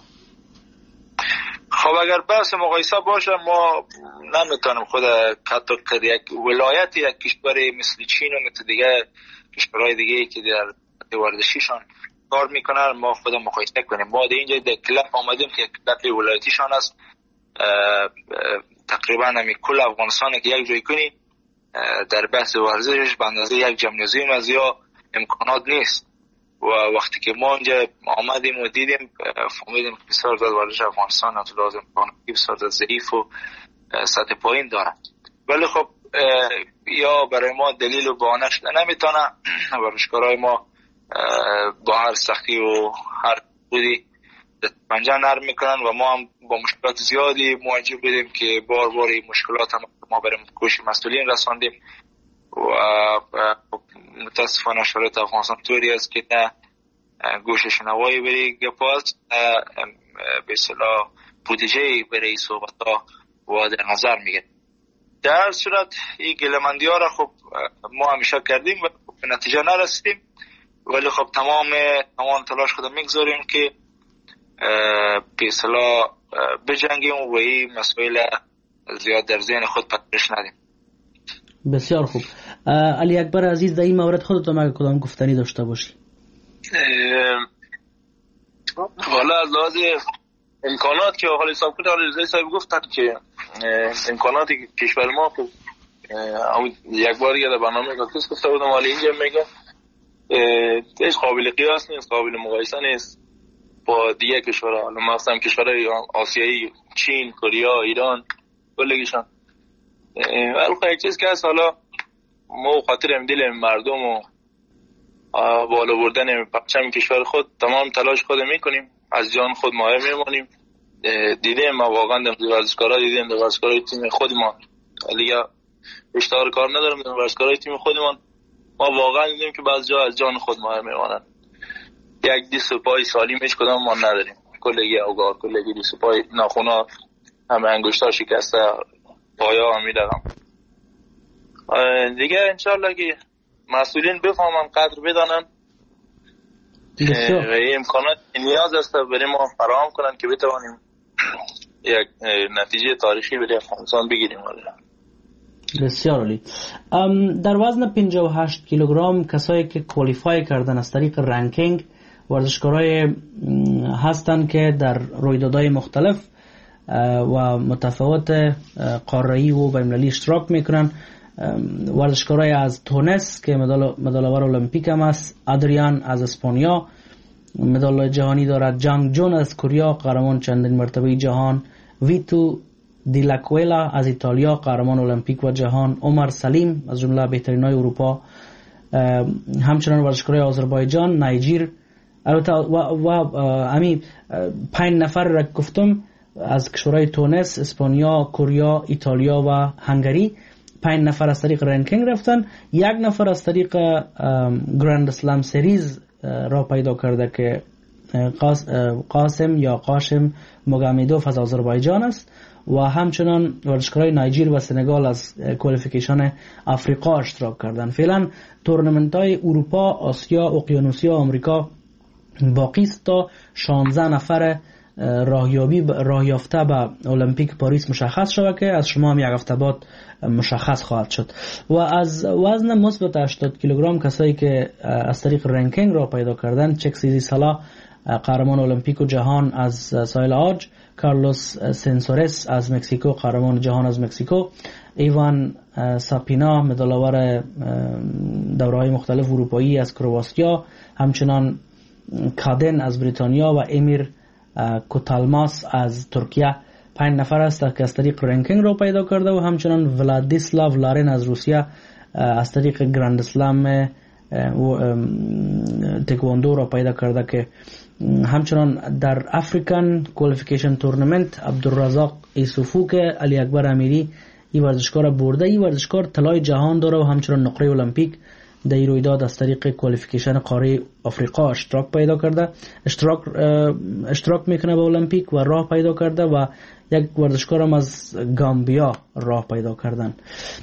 S16: خب اگر بحث مقایسه باشه ما نمیتونیم خود حتی یک ولایت یک کشور مثل چین و مثل دیگه کشورهای دیگه که در ورزشیشان کار میکنن ما خود مقایسه کنیم. ما در اینجا در کلاب آمدیم که کلاب ولایتیشان است تقریبا همی کل افغانستان که یک جای کنی در بحث ورزشش به اندازه یک جمنازیوم از یا امکانات نیست و وقتی که ما اینجا آمدیم و دیدیم فهمیدیم که بسیار زیاد ورزش افغانستان از لحاظ امکاناتی بسیار زیاد ضعیف و سطح پایین داره. ولی خب یا برای ما دلیل و بهانه شده نمیتونه. ورزشکارای ما با هر سختی و هر بودی پنجه نرم میکنن و ما هم با مشکلات زیادی مواجه بودیم که بار این مشکلات هم ما برای گوش مسئولین رساندیم و متاسفانه شرایط افغانستان طوری است که نه گوش شنوایی برای گپاست نه به اصطلاح بودجه برای صحبت ها و در نظر میگه. در هر صورت این گلمندی ها را خب ما همیشه کردیم و به نتیجه نرسیدیم ولی خب تمام تلاش خود میگذاریم که به اصطلاح بجنگیم و این مسئله زیاد در ذهن خود پرورش ندیم.
S15: بسیار خوب. علی اکبر عزیز در این مورد خودت مگه کدام گفتنی داشته باشی؟
S17: والا از لحاظ امکانات که آقای صاحب کود رضایی صاحب گفتن که امکاناتی که کشور ما خب یک بار دیگه در برنامه گفتم گفته بودم ولی اینجا میگه هیچ قابل قیاس نیست، قابل مقایسه نیست با دیگه کشورها. حالا مثلا کشورهای آسیایی، چین، کره، ایران کلگیشان. ولی یک چیز که هست حالا ما خاطر دل مردم و بالا بردن پرچم کشور خود تمام تلاش خود میکنیم، از جان خود ماهر میمونیم. دیدیم ما واقعا در ورزشکارا دیدیم در ورزشکارای تیم خودمان ولی اشتهار کار ندارم در ورزشکارای تیم خودمان ما واقعا دیدیم که بعضی جا از جان خود ماهر میمونن. یک دست و پای سالم هیچ کدام ما نداریم، کلگی اوگار، کلگی دست و پای ناخونا همه انگشتا شکسته، پایا هم میدارم دیگه. انشالله که مسئولین بفهمن قدر بدانن و این امکانات نیاز است برای ما فراهم کنن که بتوانیم یک نتیجه تاریخی برای افغانستان بگیریم.
S15: بسیار عالی. در وزن 58 کیلوگرم کسایی که کوالیفای کردن از طریق رنکینگ ورزشکارای هستند که در رویدادهای مختلف و متفاوت قاره‌ای و بین‌المللی اشتراک میکنن. ورزشکارای از تونس که مدال آور المپیک هم است، ادریان از اسپانیا مدال جهانی دارد، جانگ جون از کره قهرمان چندین مرتبه جهان، ویتو دیلاکویلا از ایتالیا قهرمان المپیک و جهان، عمر سلیم از جمله بهترینای اروپا، همچنان ورزشکارای آذربایجان، نیجر، البته و امی 5 نفر را گفتم از کشورهای تونس، اسپانیا، کره، ایتالیا و هنگری. 5 نفر از طریق رنکینگ رفتن. 1 نفر از طریق گراند اسلام سریز را پیدا کرده که قاسم مگامیدوف از آذربایجان است و همچنان ورزشکارای نیجر و سنگال از کوالیفیکیشن افریقا اشتراک کردند. فعلا تورنمنت های اروپا، آسیا، اقیانوسیا، آمریکا باقی است تا 16 نفر راه یافته به المپیک پاریس مشخص شود که از شما هم 1 هفته بعد مشخص خواهد شد. و از وزن مثبت 80 کیلوگرم کسایی که از طریق رنکینگ را پیدا کردن: چکسیزی سالا قهرمان المپیک و جهان از سایل آج، کارلوس سنسورس از مکزیکو قهرمان جهان از مکزیکو، ایوان ساپینا مدال آور دوره‌های مختلف اروپایی از کرواتیا، همچنان کادن از بریتانیا و امیر کوتالماس از ترکیه. 5 نفر است که از طریق رنکینگ را پیدا کرده و همچنان ولادیسلاو لارین از روسیه از طریق گراند اسلام تکواندو را پیدا کرده که همچنان در افریکن کوالیفیکیشن تورنمنت عبدالرزاق ایسوفو که علی اکبر امیری این ورزشکار برده. این ورزشکار طلای جهان داره و همچنان نقره المپیک در این رویداد از طریق کوالیفیکیشن قاره آفریقا اشتراک پیدا کرده، اشتراک میکنه به المپیک و راه پیدا کرده و یک ورزشکار هم از گامبیا راه پیدا کردن.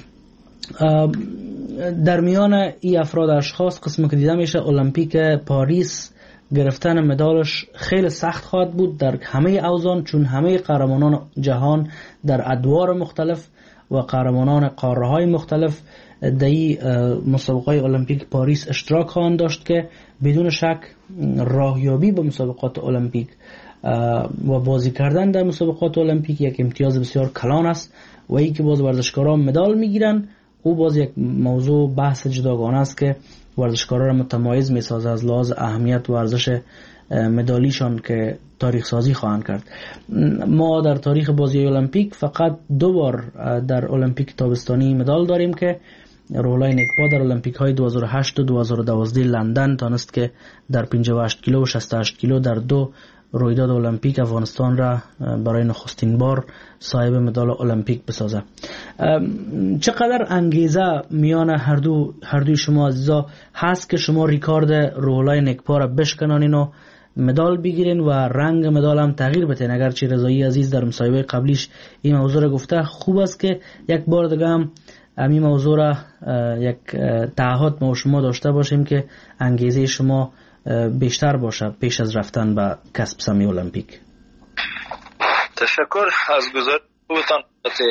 S15: در میان این افراد اشخاص قسمی که دیده میشه المپیک پاریس گرفتن مدالش خیلی سخت خواهد بود در همه اوزان، چون همه قهرمانان جهان در ادوار مختلف و قهرمانان قاره های مختلف در این مسابقات المپیک پاریس اشتراک خواهند داشت که بدون شک راهیابی به مسابقات المپیک و بازی کردن در مسابقات المپیک یک امتیاز بسیار کلان است و ای که باز ورزشکاران مدال میگیرن او باز یک موضوع بحث جداگانه است که ورزشکاران را متمایز میسازه از لحاظ اهمیت و ارزش مدالیشان که تاریخ سازی خواهند کرد. ما در تاریخ بازی المپیک فقط 2 بار در المپیک تابستانی مدال داریم که روح‌الله نکبا در المپیک های 2008 و 2012 لندن تانست که در 58 کیلو و 68 کیلو در 2 رویداد المپیک افغانستان را برای نخستین بار صاحب مدال المپیک بسازه. چقدر انگیزه میان هر دوی شما عزیزا هست که شما ریکارد روح‌الله نکبا را بشکنانین و مدال بگیرین و رنگ مدال هم تغییر بتین؟ اگرچه رضایی عزیز در مصاحبه قبلیش این موضوع را گفته، خوب است که یک بار دیگه هم این موضوع را یک تعهد ما و شما داشته باشیم که انگیزه شما بیشتر باشه پیش از رفتن به کسب سهمیه المپیک.
S16: تشکر از گزارشتان.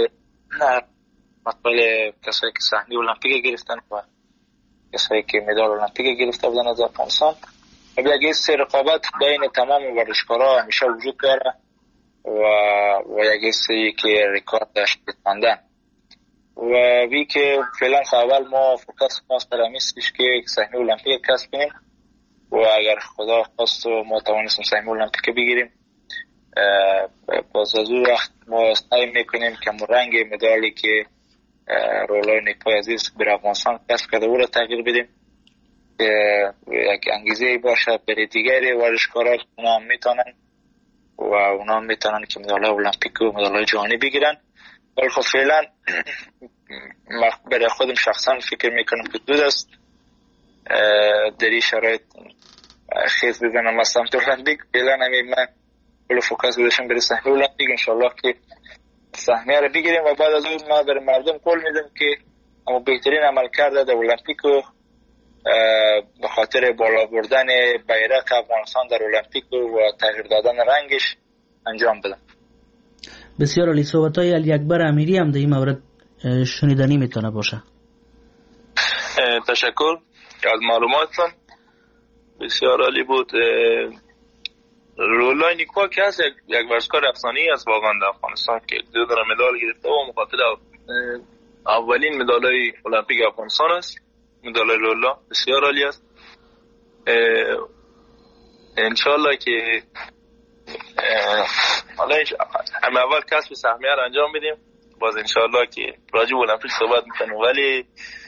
S16: مسئله کسایی که سهمیه المپیک گرفتن و کسایی که مدال المپیک گرفته بودن از افغانستان، یک سری رقابت بین تمام ورزشکارا همیشه وجود داره و یک سری که ریکارد داشتن و وی که فعلا اول ما فوکس ما سر همیستش که سهمیه المپیک کسب کنیم و اگر خدا خواست و ما توانستیم سهمیه المپیک بگیریم، باز از اون وقت ما سعی میکنیم که رنگ مدالی که روح‌الله نکبا عزیز بر افغانستان کسب کرده او را تغییر بدیم که یک انگیزه باشه برای دیگری ورزشکارا که اونا هم میتونن و اونا هم میتونن که مدال المپیک و مدال جهانی بگیرن. ولی خب فعلا برای خودم شخصا فکر میکنم که دود است در این شرایط خیز بزنم از سمت المپیک. فعلا همین من کل فوکس گذاشتم برای سهمیه المپیک، انشالله که سهمیه رو بگیریم و بعد از اون ما برای مردم قول میدم که اما بهترین عمل کرده در المپیک و به خاطر بالا بردن بیرق افغانستان در المپیک و تغییر دادن رنگش انجام بدم.
S15: بسیار عالی. صحبت‌های علی اکبر امیری هم در این مورد شنیدنی میتونه باشه.
S17: تشکر از معلوماتتان، بسیار عالی بود. روح‌الله نکبا که هست یک ورزشکار افسانه‌ای است واقعا در افغانستان که دو مدال گرفته و مقاتل اولین مدالای المپیک افغانستان است. مدال لولا بسیار عالی است. انشالله که حالا هم اول کسب سهمیه رو انجام بدیم، باز انشالله که راجع به المپیک صحبت میکنیم، ولی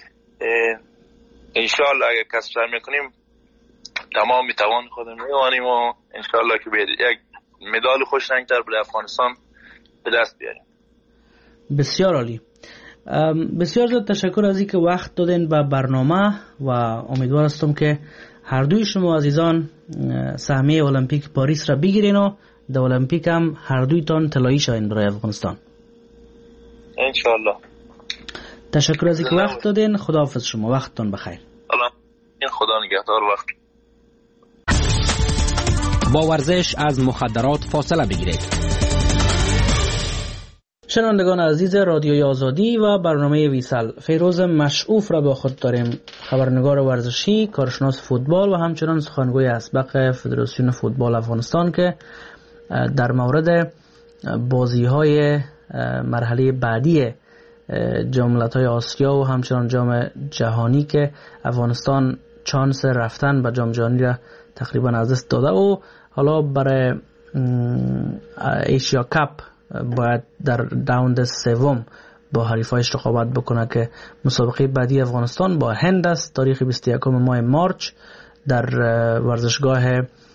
S17: انشالله اگر کسب سهمیه کنیم تمام توان خودمون میوانیم و انشالله که یک مدال خوش رنگتر برای افغانستان به دست بیاریم.
S15: بسیار عالی. بسیار زیاد تشکر از اینکه وقت دادین به برنامه و امیدوار هستم که هر دوی شما عزیزان سهمیه المپیک پاریس را بگیرین و در المپیک هم هر دویتان طلایی شوین برای افغانستان
S17: انشالله.
S15: تشکر از اینکه وقت دادین. خداحافظ شما، وقتتان بخیر.
S17: این خدا نگهدار. وقت
S5: با ورزش از مخدرات فاصله بگیرید.
S15: شنوندگان عزیز رادیوی آزادی و برنامه ویسل، فیروز مشعوف را با خود داریم، خبرنگار ورزشی، کارشناس فوتبال و همچنان سخنگوی اسبق فدراسیون فوتبال افغانستان که در مورد بازی‌های مرحله بعدی جام ملت‌های آسیا و همچنان جام جهانی که افغانستان چانس رفتن به جام جهانی را تقریبا از دست داده و حالا برای ایشیا کاپ باید در راوند سوم با حریفایش رقابت بکنه که مسابقه بعدی افغانستان با هند است تاریخ 21 ماه مارچ در ورزشگاه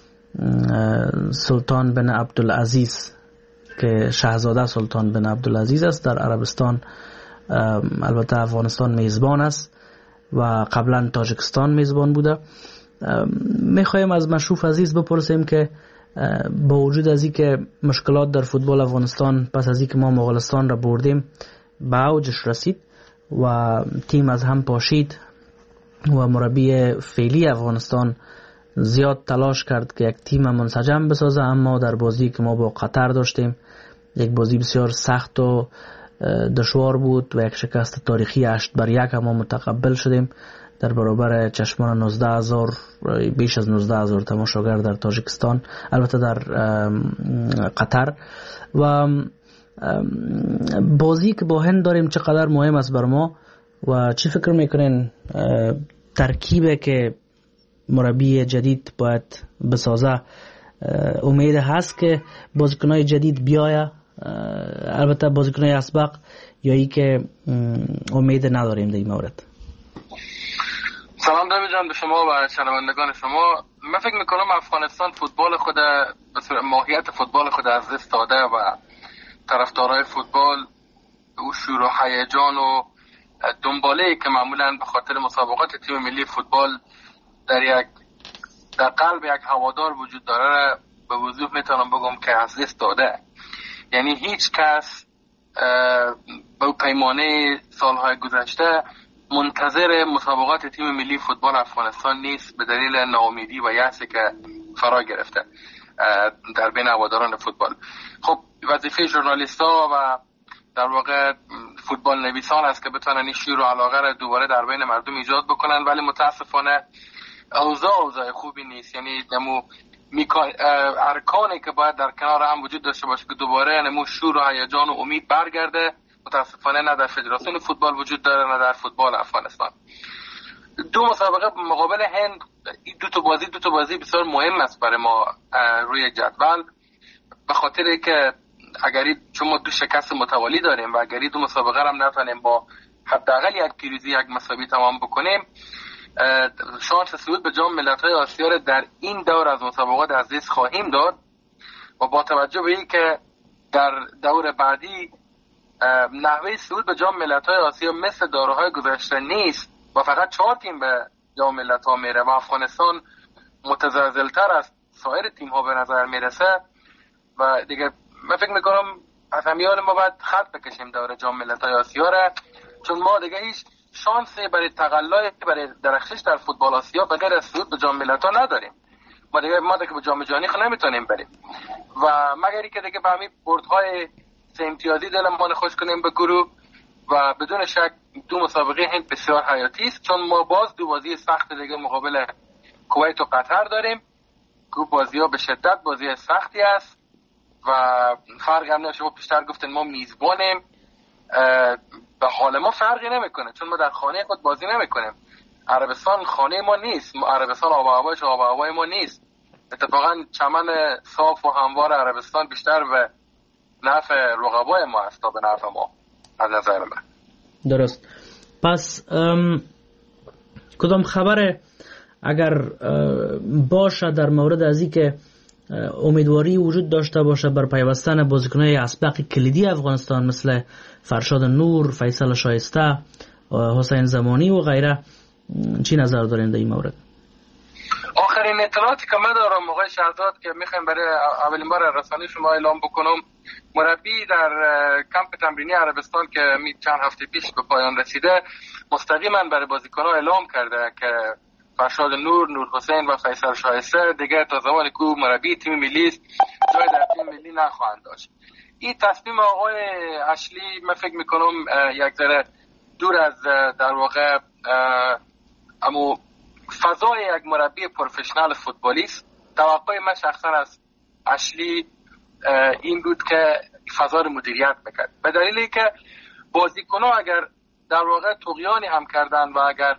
S15: سلطان بن عبدالعزیز که شاهزاده سلطان بن عبدالعزیز است در عربستان. البته افغانستان میزبان است و قبلا تاجیکستان میزبان بوده. میخوایم از مشروف عزیز بپرسیم که با وجود از اینکه مشکلات در فوتبال افغانستان پس از اینکه ما مغولستان را بردیم به اوجش رسید و تیم از هم پاشید و مربی فعلی افغانستان زیاد تلاش کرد که یک تیم منسجم بسازه، اما در بازی که ما با قطر داشتیم یک بازی بسیار سخت و دشوار بود و یک شکست تاریخی 8-1 ما متقبل شدیم در برابر چشمان 19,000 بیش از 19,000 تماشاگر در تاجیکستان، البته در قطر. و بازی که با هند داریم چقدر مهم است بر ما و چی فکر میکنین ترکیبه که مربی جدید باید بسازه؟ امید هست که بازیکنای جدید بیاید، البته بازیکنای اسبق، یا ای که امید نداریم در این مورد؟
S16: سلام دوی جان به شما و شنوندگان شما. من فکر میکنم افغانستان فوتبال خود ماهیت فوتبال خود از دست داده و طرفدارای فوتبال او شور و هیجان و دنباله‌ای که معمولا به خاطر مسابقات تیم ملی فوتبال در قلب یک هوادار وجود داره به وضوح میتونم بگم که از دست داده. یعنی هیچ کس به پیمانه سالهای گذشته منتظر مسابقات تیم ملی فوتبال افغانستان نیست به دلیل ناامیدی و یأسی که فرا گرفته در بین هواداران فوتبال. خب وظیفه ژورنالیست‌ها و در واقع فوتبال نویسان است که بتونن این شور و علاقه را دوباره در بین مردم ایجاد بکنن، ولی متاسفانه اوضاع خوبی نیست. یعنی ارکانی که باید در کنار هم وجود داشته باشه که دوباره نمو شور و هیجان و امید برگرده متاسفانه نه در فدراسیون فوتبال وجود داره نه در فوتبال افغانستان. دو مسابقه مقابل هند، دو تا بازی بسیار مهم است برای ما روی جدول، به خاطر که اگری چون ما دو شکست متوالی داریم و اگری دو مسابقه هم نتونیم با حداقل یک پیروزی یک مساوی تمام بکنیم، شانس صعود به جام ملت‌های آسیا را در این دور از مسابقات از دست خواهیم داد. و با توجه به اینکه در دور بعدی نحوه صعود به جام ملت‌های آسیا مثل دوره‌های گذشته نیست و فقط 4 تیم به جام ملت‌ها میره و افغانستان متزلزل‌تر از سایر تیم‌ها به نظر میرسه و دیگه من فکر میکنم از همیان ما باید خط بکشیم دور جام ملت‌های آسیا را، چون ما دیگه هیچ شانسی برای تقلای برای درخشش در فوتبال آسیا بغیر از صعود به جام ملت‌ها نداریم. ما دیگه به جام جهانی نمیتونیم بریم و مگری که دیگه به همین بردهای سه امتیازی دلمان خوش کنیم به گروه. و بدون شک دو مسابقه هند بسیار حیاتی است، چون ما باز دو بازی سخت دیگه مقابل کویت و قطر داریم که بازی‌ها به شدت بازی سختی است و فرق هم نمیشه. پیشتر گفتن ما میزبانیم،
S18: به حال ما فرقی نمیکنه، چون ما در خانه خود بازی نمیکنیم. عربستان خانه ما نیست، عربستان آب و هوایش آب و هوای ما نیست. اتفاقا چمن صاف و هموار عربستان بیشتر به نفع رقبای ما است تا به نفع ما از نظر من.
S15: درست. پس کدام خبره اگر باشه در مورد از این که امیدواری وجود داشته باشه بر پیوستن بازیکنای اسبق کلیدی افغانستان مثل فرشاد نور، فیصل شایسته، حسین زمانی و غیره، چی نظر دارین در این مورد؟
S18: آخرین اطلاعاتی که من دارم آقای شهزاد که میخوایم برای اولین بار رسانه شما اعلام بکنم، مربی در کمپ تمرینی عربستان که چند هفته پیش به پایان رسیده مستقیما برای بازیکن‌ها اعلام کرده که فرشاد نور، نور حسین و فیصل شایسته دیگر تا زمانی که مربی تیم ملی است جای در تیم ملی نخواهند داشت. این تصمیم آقای اشلی من فکر میکنم یک ذره دور از در واقع اما فضای یک مربی پروفشنال فوتبالیست. توقع من شخصا از اشلی این بود که فضا رو مدیریت بکرد، به دلیلی که بازیکن‌ها اگر در واقع طغیانی هم کردن و اگر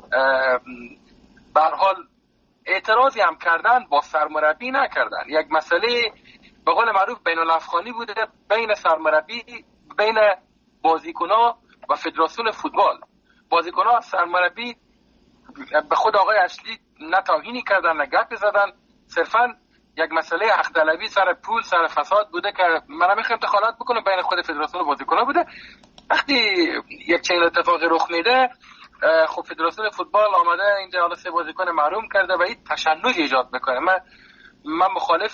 S18: به هر حال اعتراضی هم کردن با سرمربی نکردن. یک مسئله به قول معروف بین الافغانی بوده بین سرمربی، بین بازیکن‌ها و فدراسیون فوتبال. بازیکن‌ها از سرمربی به خود آقای اشلی نه توهینی کردن نه گپی زدن، صرفا یک مسئله حق طلبی سر پول سر فساد بوده که من میخوام دخالت بکنم بین خود فدراسیون و بازیکن‌ها بوده. وقتی یک چنین اتفاقی رخ میده خب فدراسیون فوتبال آمده اینجا حالا 3 بازیکن محروم کرده و این تشنج ایجاد میکنه. من مخالف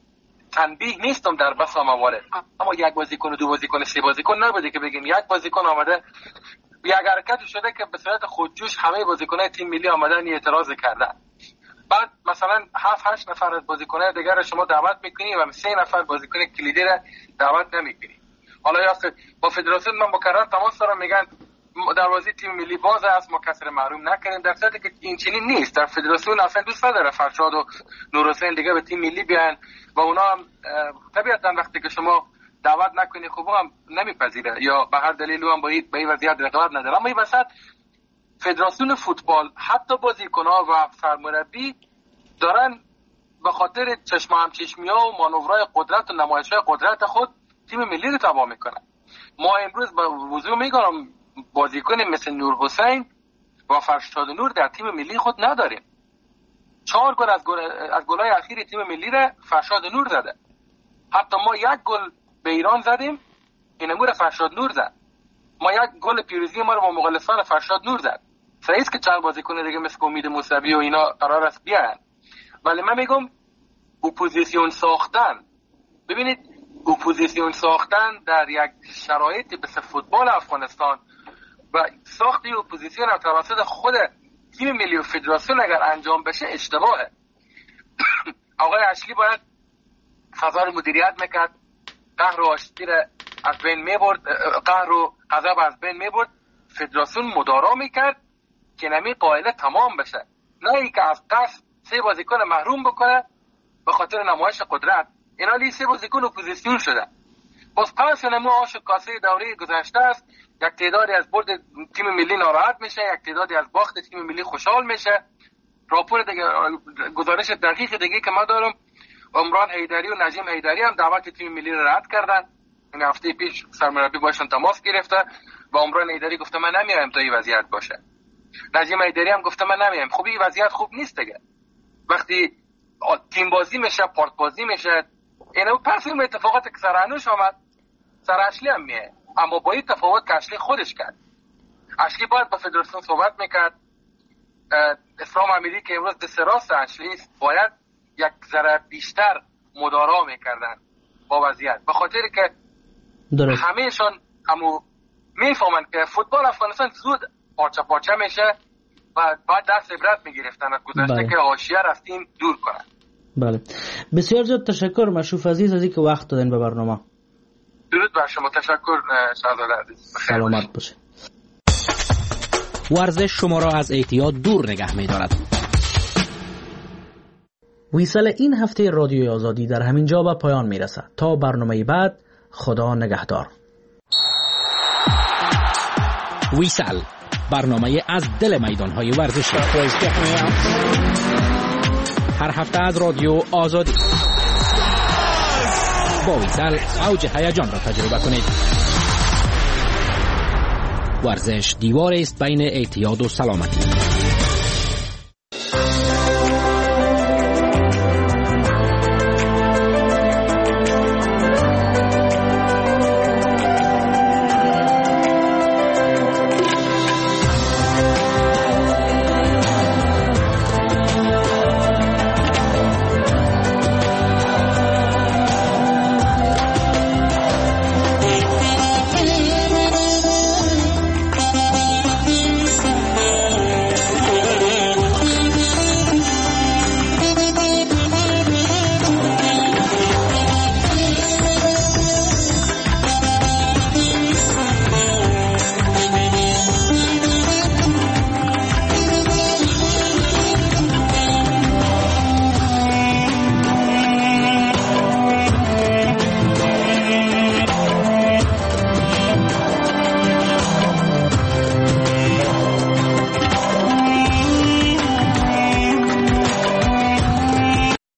S18: تنبیه نیستم در بسا موارد، اما یک بازیکن و 2 بازیکن 3 بازیکن نبوده که بگیم یک بازیکن آمده یک حرکتی شده که به صورت خودجوش همه بازیکن‌های تیم ملی آمدن اعتراض کردن. بعد مثلا 7-8 نفر از بازیکن‌های دیگر رو شما دعوت میکنی و 3 نفر بازیکن کلیدی رو دعوت نمیکنی. حالا یا با فدراسیون من مکرر تماس دارم، میگن دروازه تیم ملی باز است، ما کسی رو محروم نکنیم، در صورتی که این چنین نیست. در فدراسیون اصلا دوست نداره فرشاد و نور حسین دیگه به تیم ملی بیان و اونا هم طبیعتا وقتی که شما دعوت نکنی خب هم نمیپذیره یا به هر دلیلی هم با این وضعیت رقابت نداره. اما این وسط فدراسیون فوتبال حتی بازیکن‌ها و سرمربی دارن به خاطر چشم هم چشمی‌ها و مانورهای قدرت و نمایش‌های قدرت خود تیم ملی رو تباه میکنن. ما امروز به وضوح میگم بازیکن مثل نور حسین و فرشاد نور در تیم ملی خود نداریم. 4 گل از گل‌های اخیر تیم ملی را فرشاد نور زده. حتی ما 1 گل به ایران زدیم، این امور فرشاد نور زد. ما 1 گل پیروزی ما رو با مغولستان فرشاد نور زد. صحیح است که چند بازیکن دیگه مثل امید موسوی و اینا قرار است بیان، ولی من میگم اپوزیسیون ساختن، ببینید اپوزیسیون ساختن در یک شرایطی مثل فوتبال افغانستان و ساخت اپوزیسیون هم توسط خود تیم ملی و فدراسیون اگر انجام بشه اشتباهه. آقای اشلی باید فضا رو مدیریت میکرد، قهر و آشتی رو از بین میبرد، قهر و غضب از بین میبرد، فدراسیون مدارا میکرد که نمی قائله تمام بشه، نه ای که از قصد 3 بازیکن محروم بکنه به خاطر نمایش قدرت. اینا لی 3 بازیکن اپوزیسیون شده. باز پس نمو آش کاسه دوره گذشته است، یک تعدادی از برد تیم ملی ناراحت میشه، یک تعدادی از باخت تیم ملی خوشحال میشه. راپور دیگه گزارش دقیق دیگه که ما دارم، عمران حیدری و نجیم حیدری هم دعوت تیم ملی رو رد کردن. این هفته پیش سرمربی باشون تماس گرفته و عمران حیدری گفته من نمیایم تا این وضعیت باشه. نجیم حیدری هم گفته من نمیایم. خب این وضعیت خوب نیست دیگه. وقتی تیم بازی میشه، پارت بازی میشه، اینا پس این اتفاقات که سر انوش آمد سر اشلی هم میه، اما با این تفاوت که اشلی خودش کرد. اشلی باید با فدراسیون صحبت میکرد. اسلام امیری که امروز دست راست اشلی است باید یک ذره بیشتر مدارا میکردن با وضعیت، به خاطر که همهشان همو میفهمن که فوتبال افغانستان زود پارچه پارچه میشه و باید دست عبرت میگرفتن از گذشته که حاشیه از تیم دور کنن.
S15: بله، بسیار زیاد تشکر مشروف عزیز از اینکه وقت دادین به برنامه.
S18: درود بر شما. تشکر شهزاده عزیز.
S15: سلامت باشید.
S5: ورزش شما را از اعتیاد دور نگه می‌دارد.
S15: ویسل این هفته رادیوی آزادی در همین جا به پایان میرسد. تا برنامه بعد، خدا نگهدار.
S5: ویسل، برنامه از دل میدانهای ورزشی. هر هفته از رادیو آزادی. با ویسل اوج هیجان را تجربه کنید. ورزش دیواری است بین اعتیاد و سلامتی.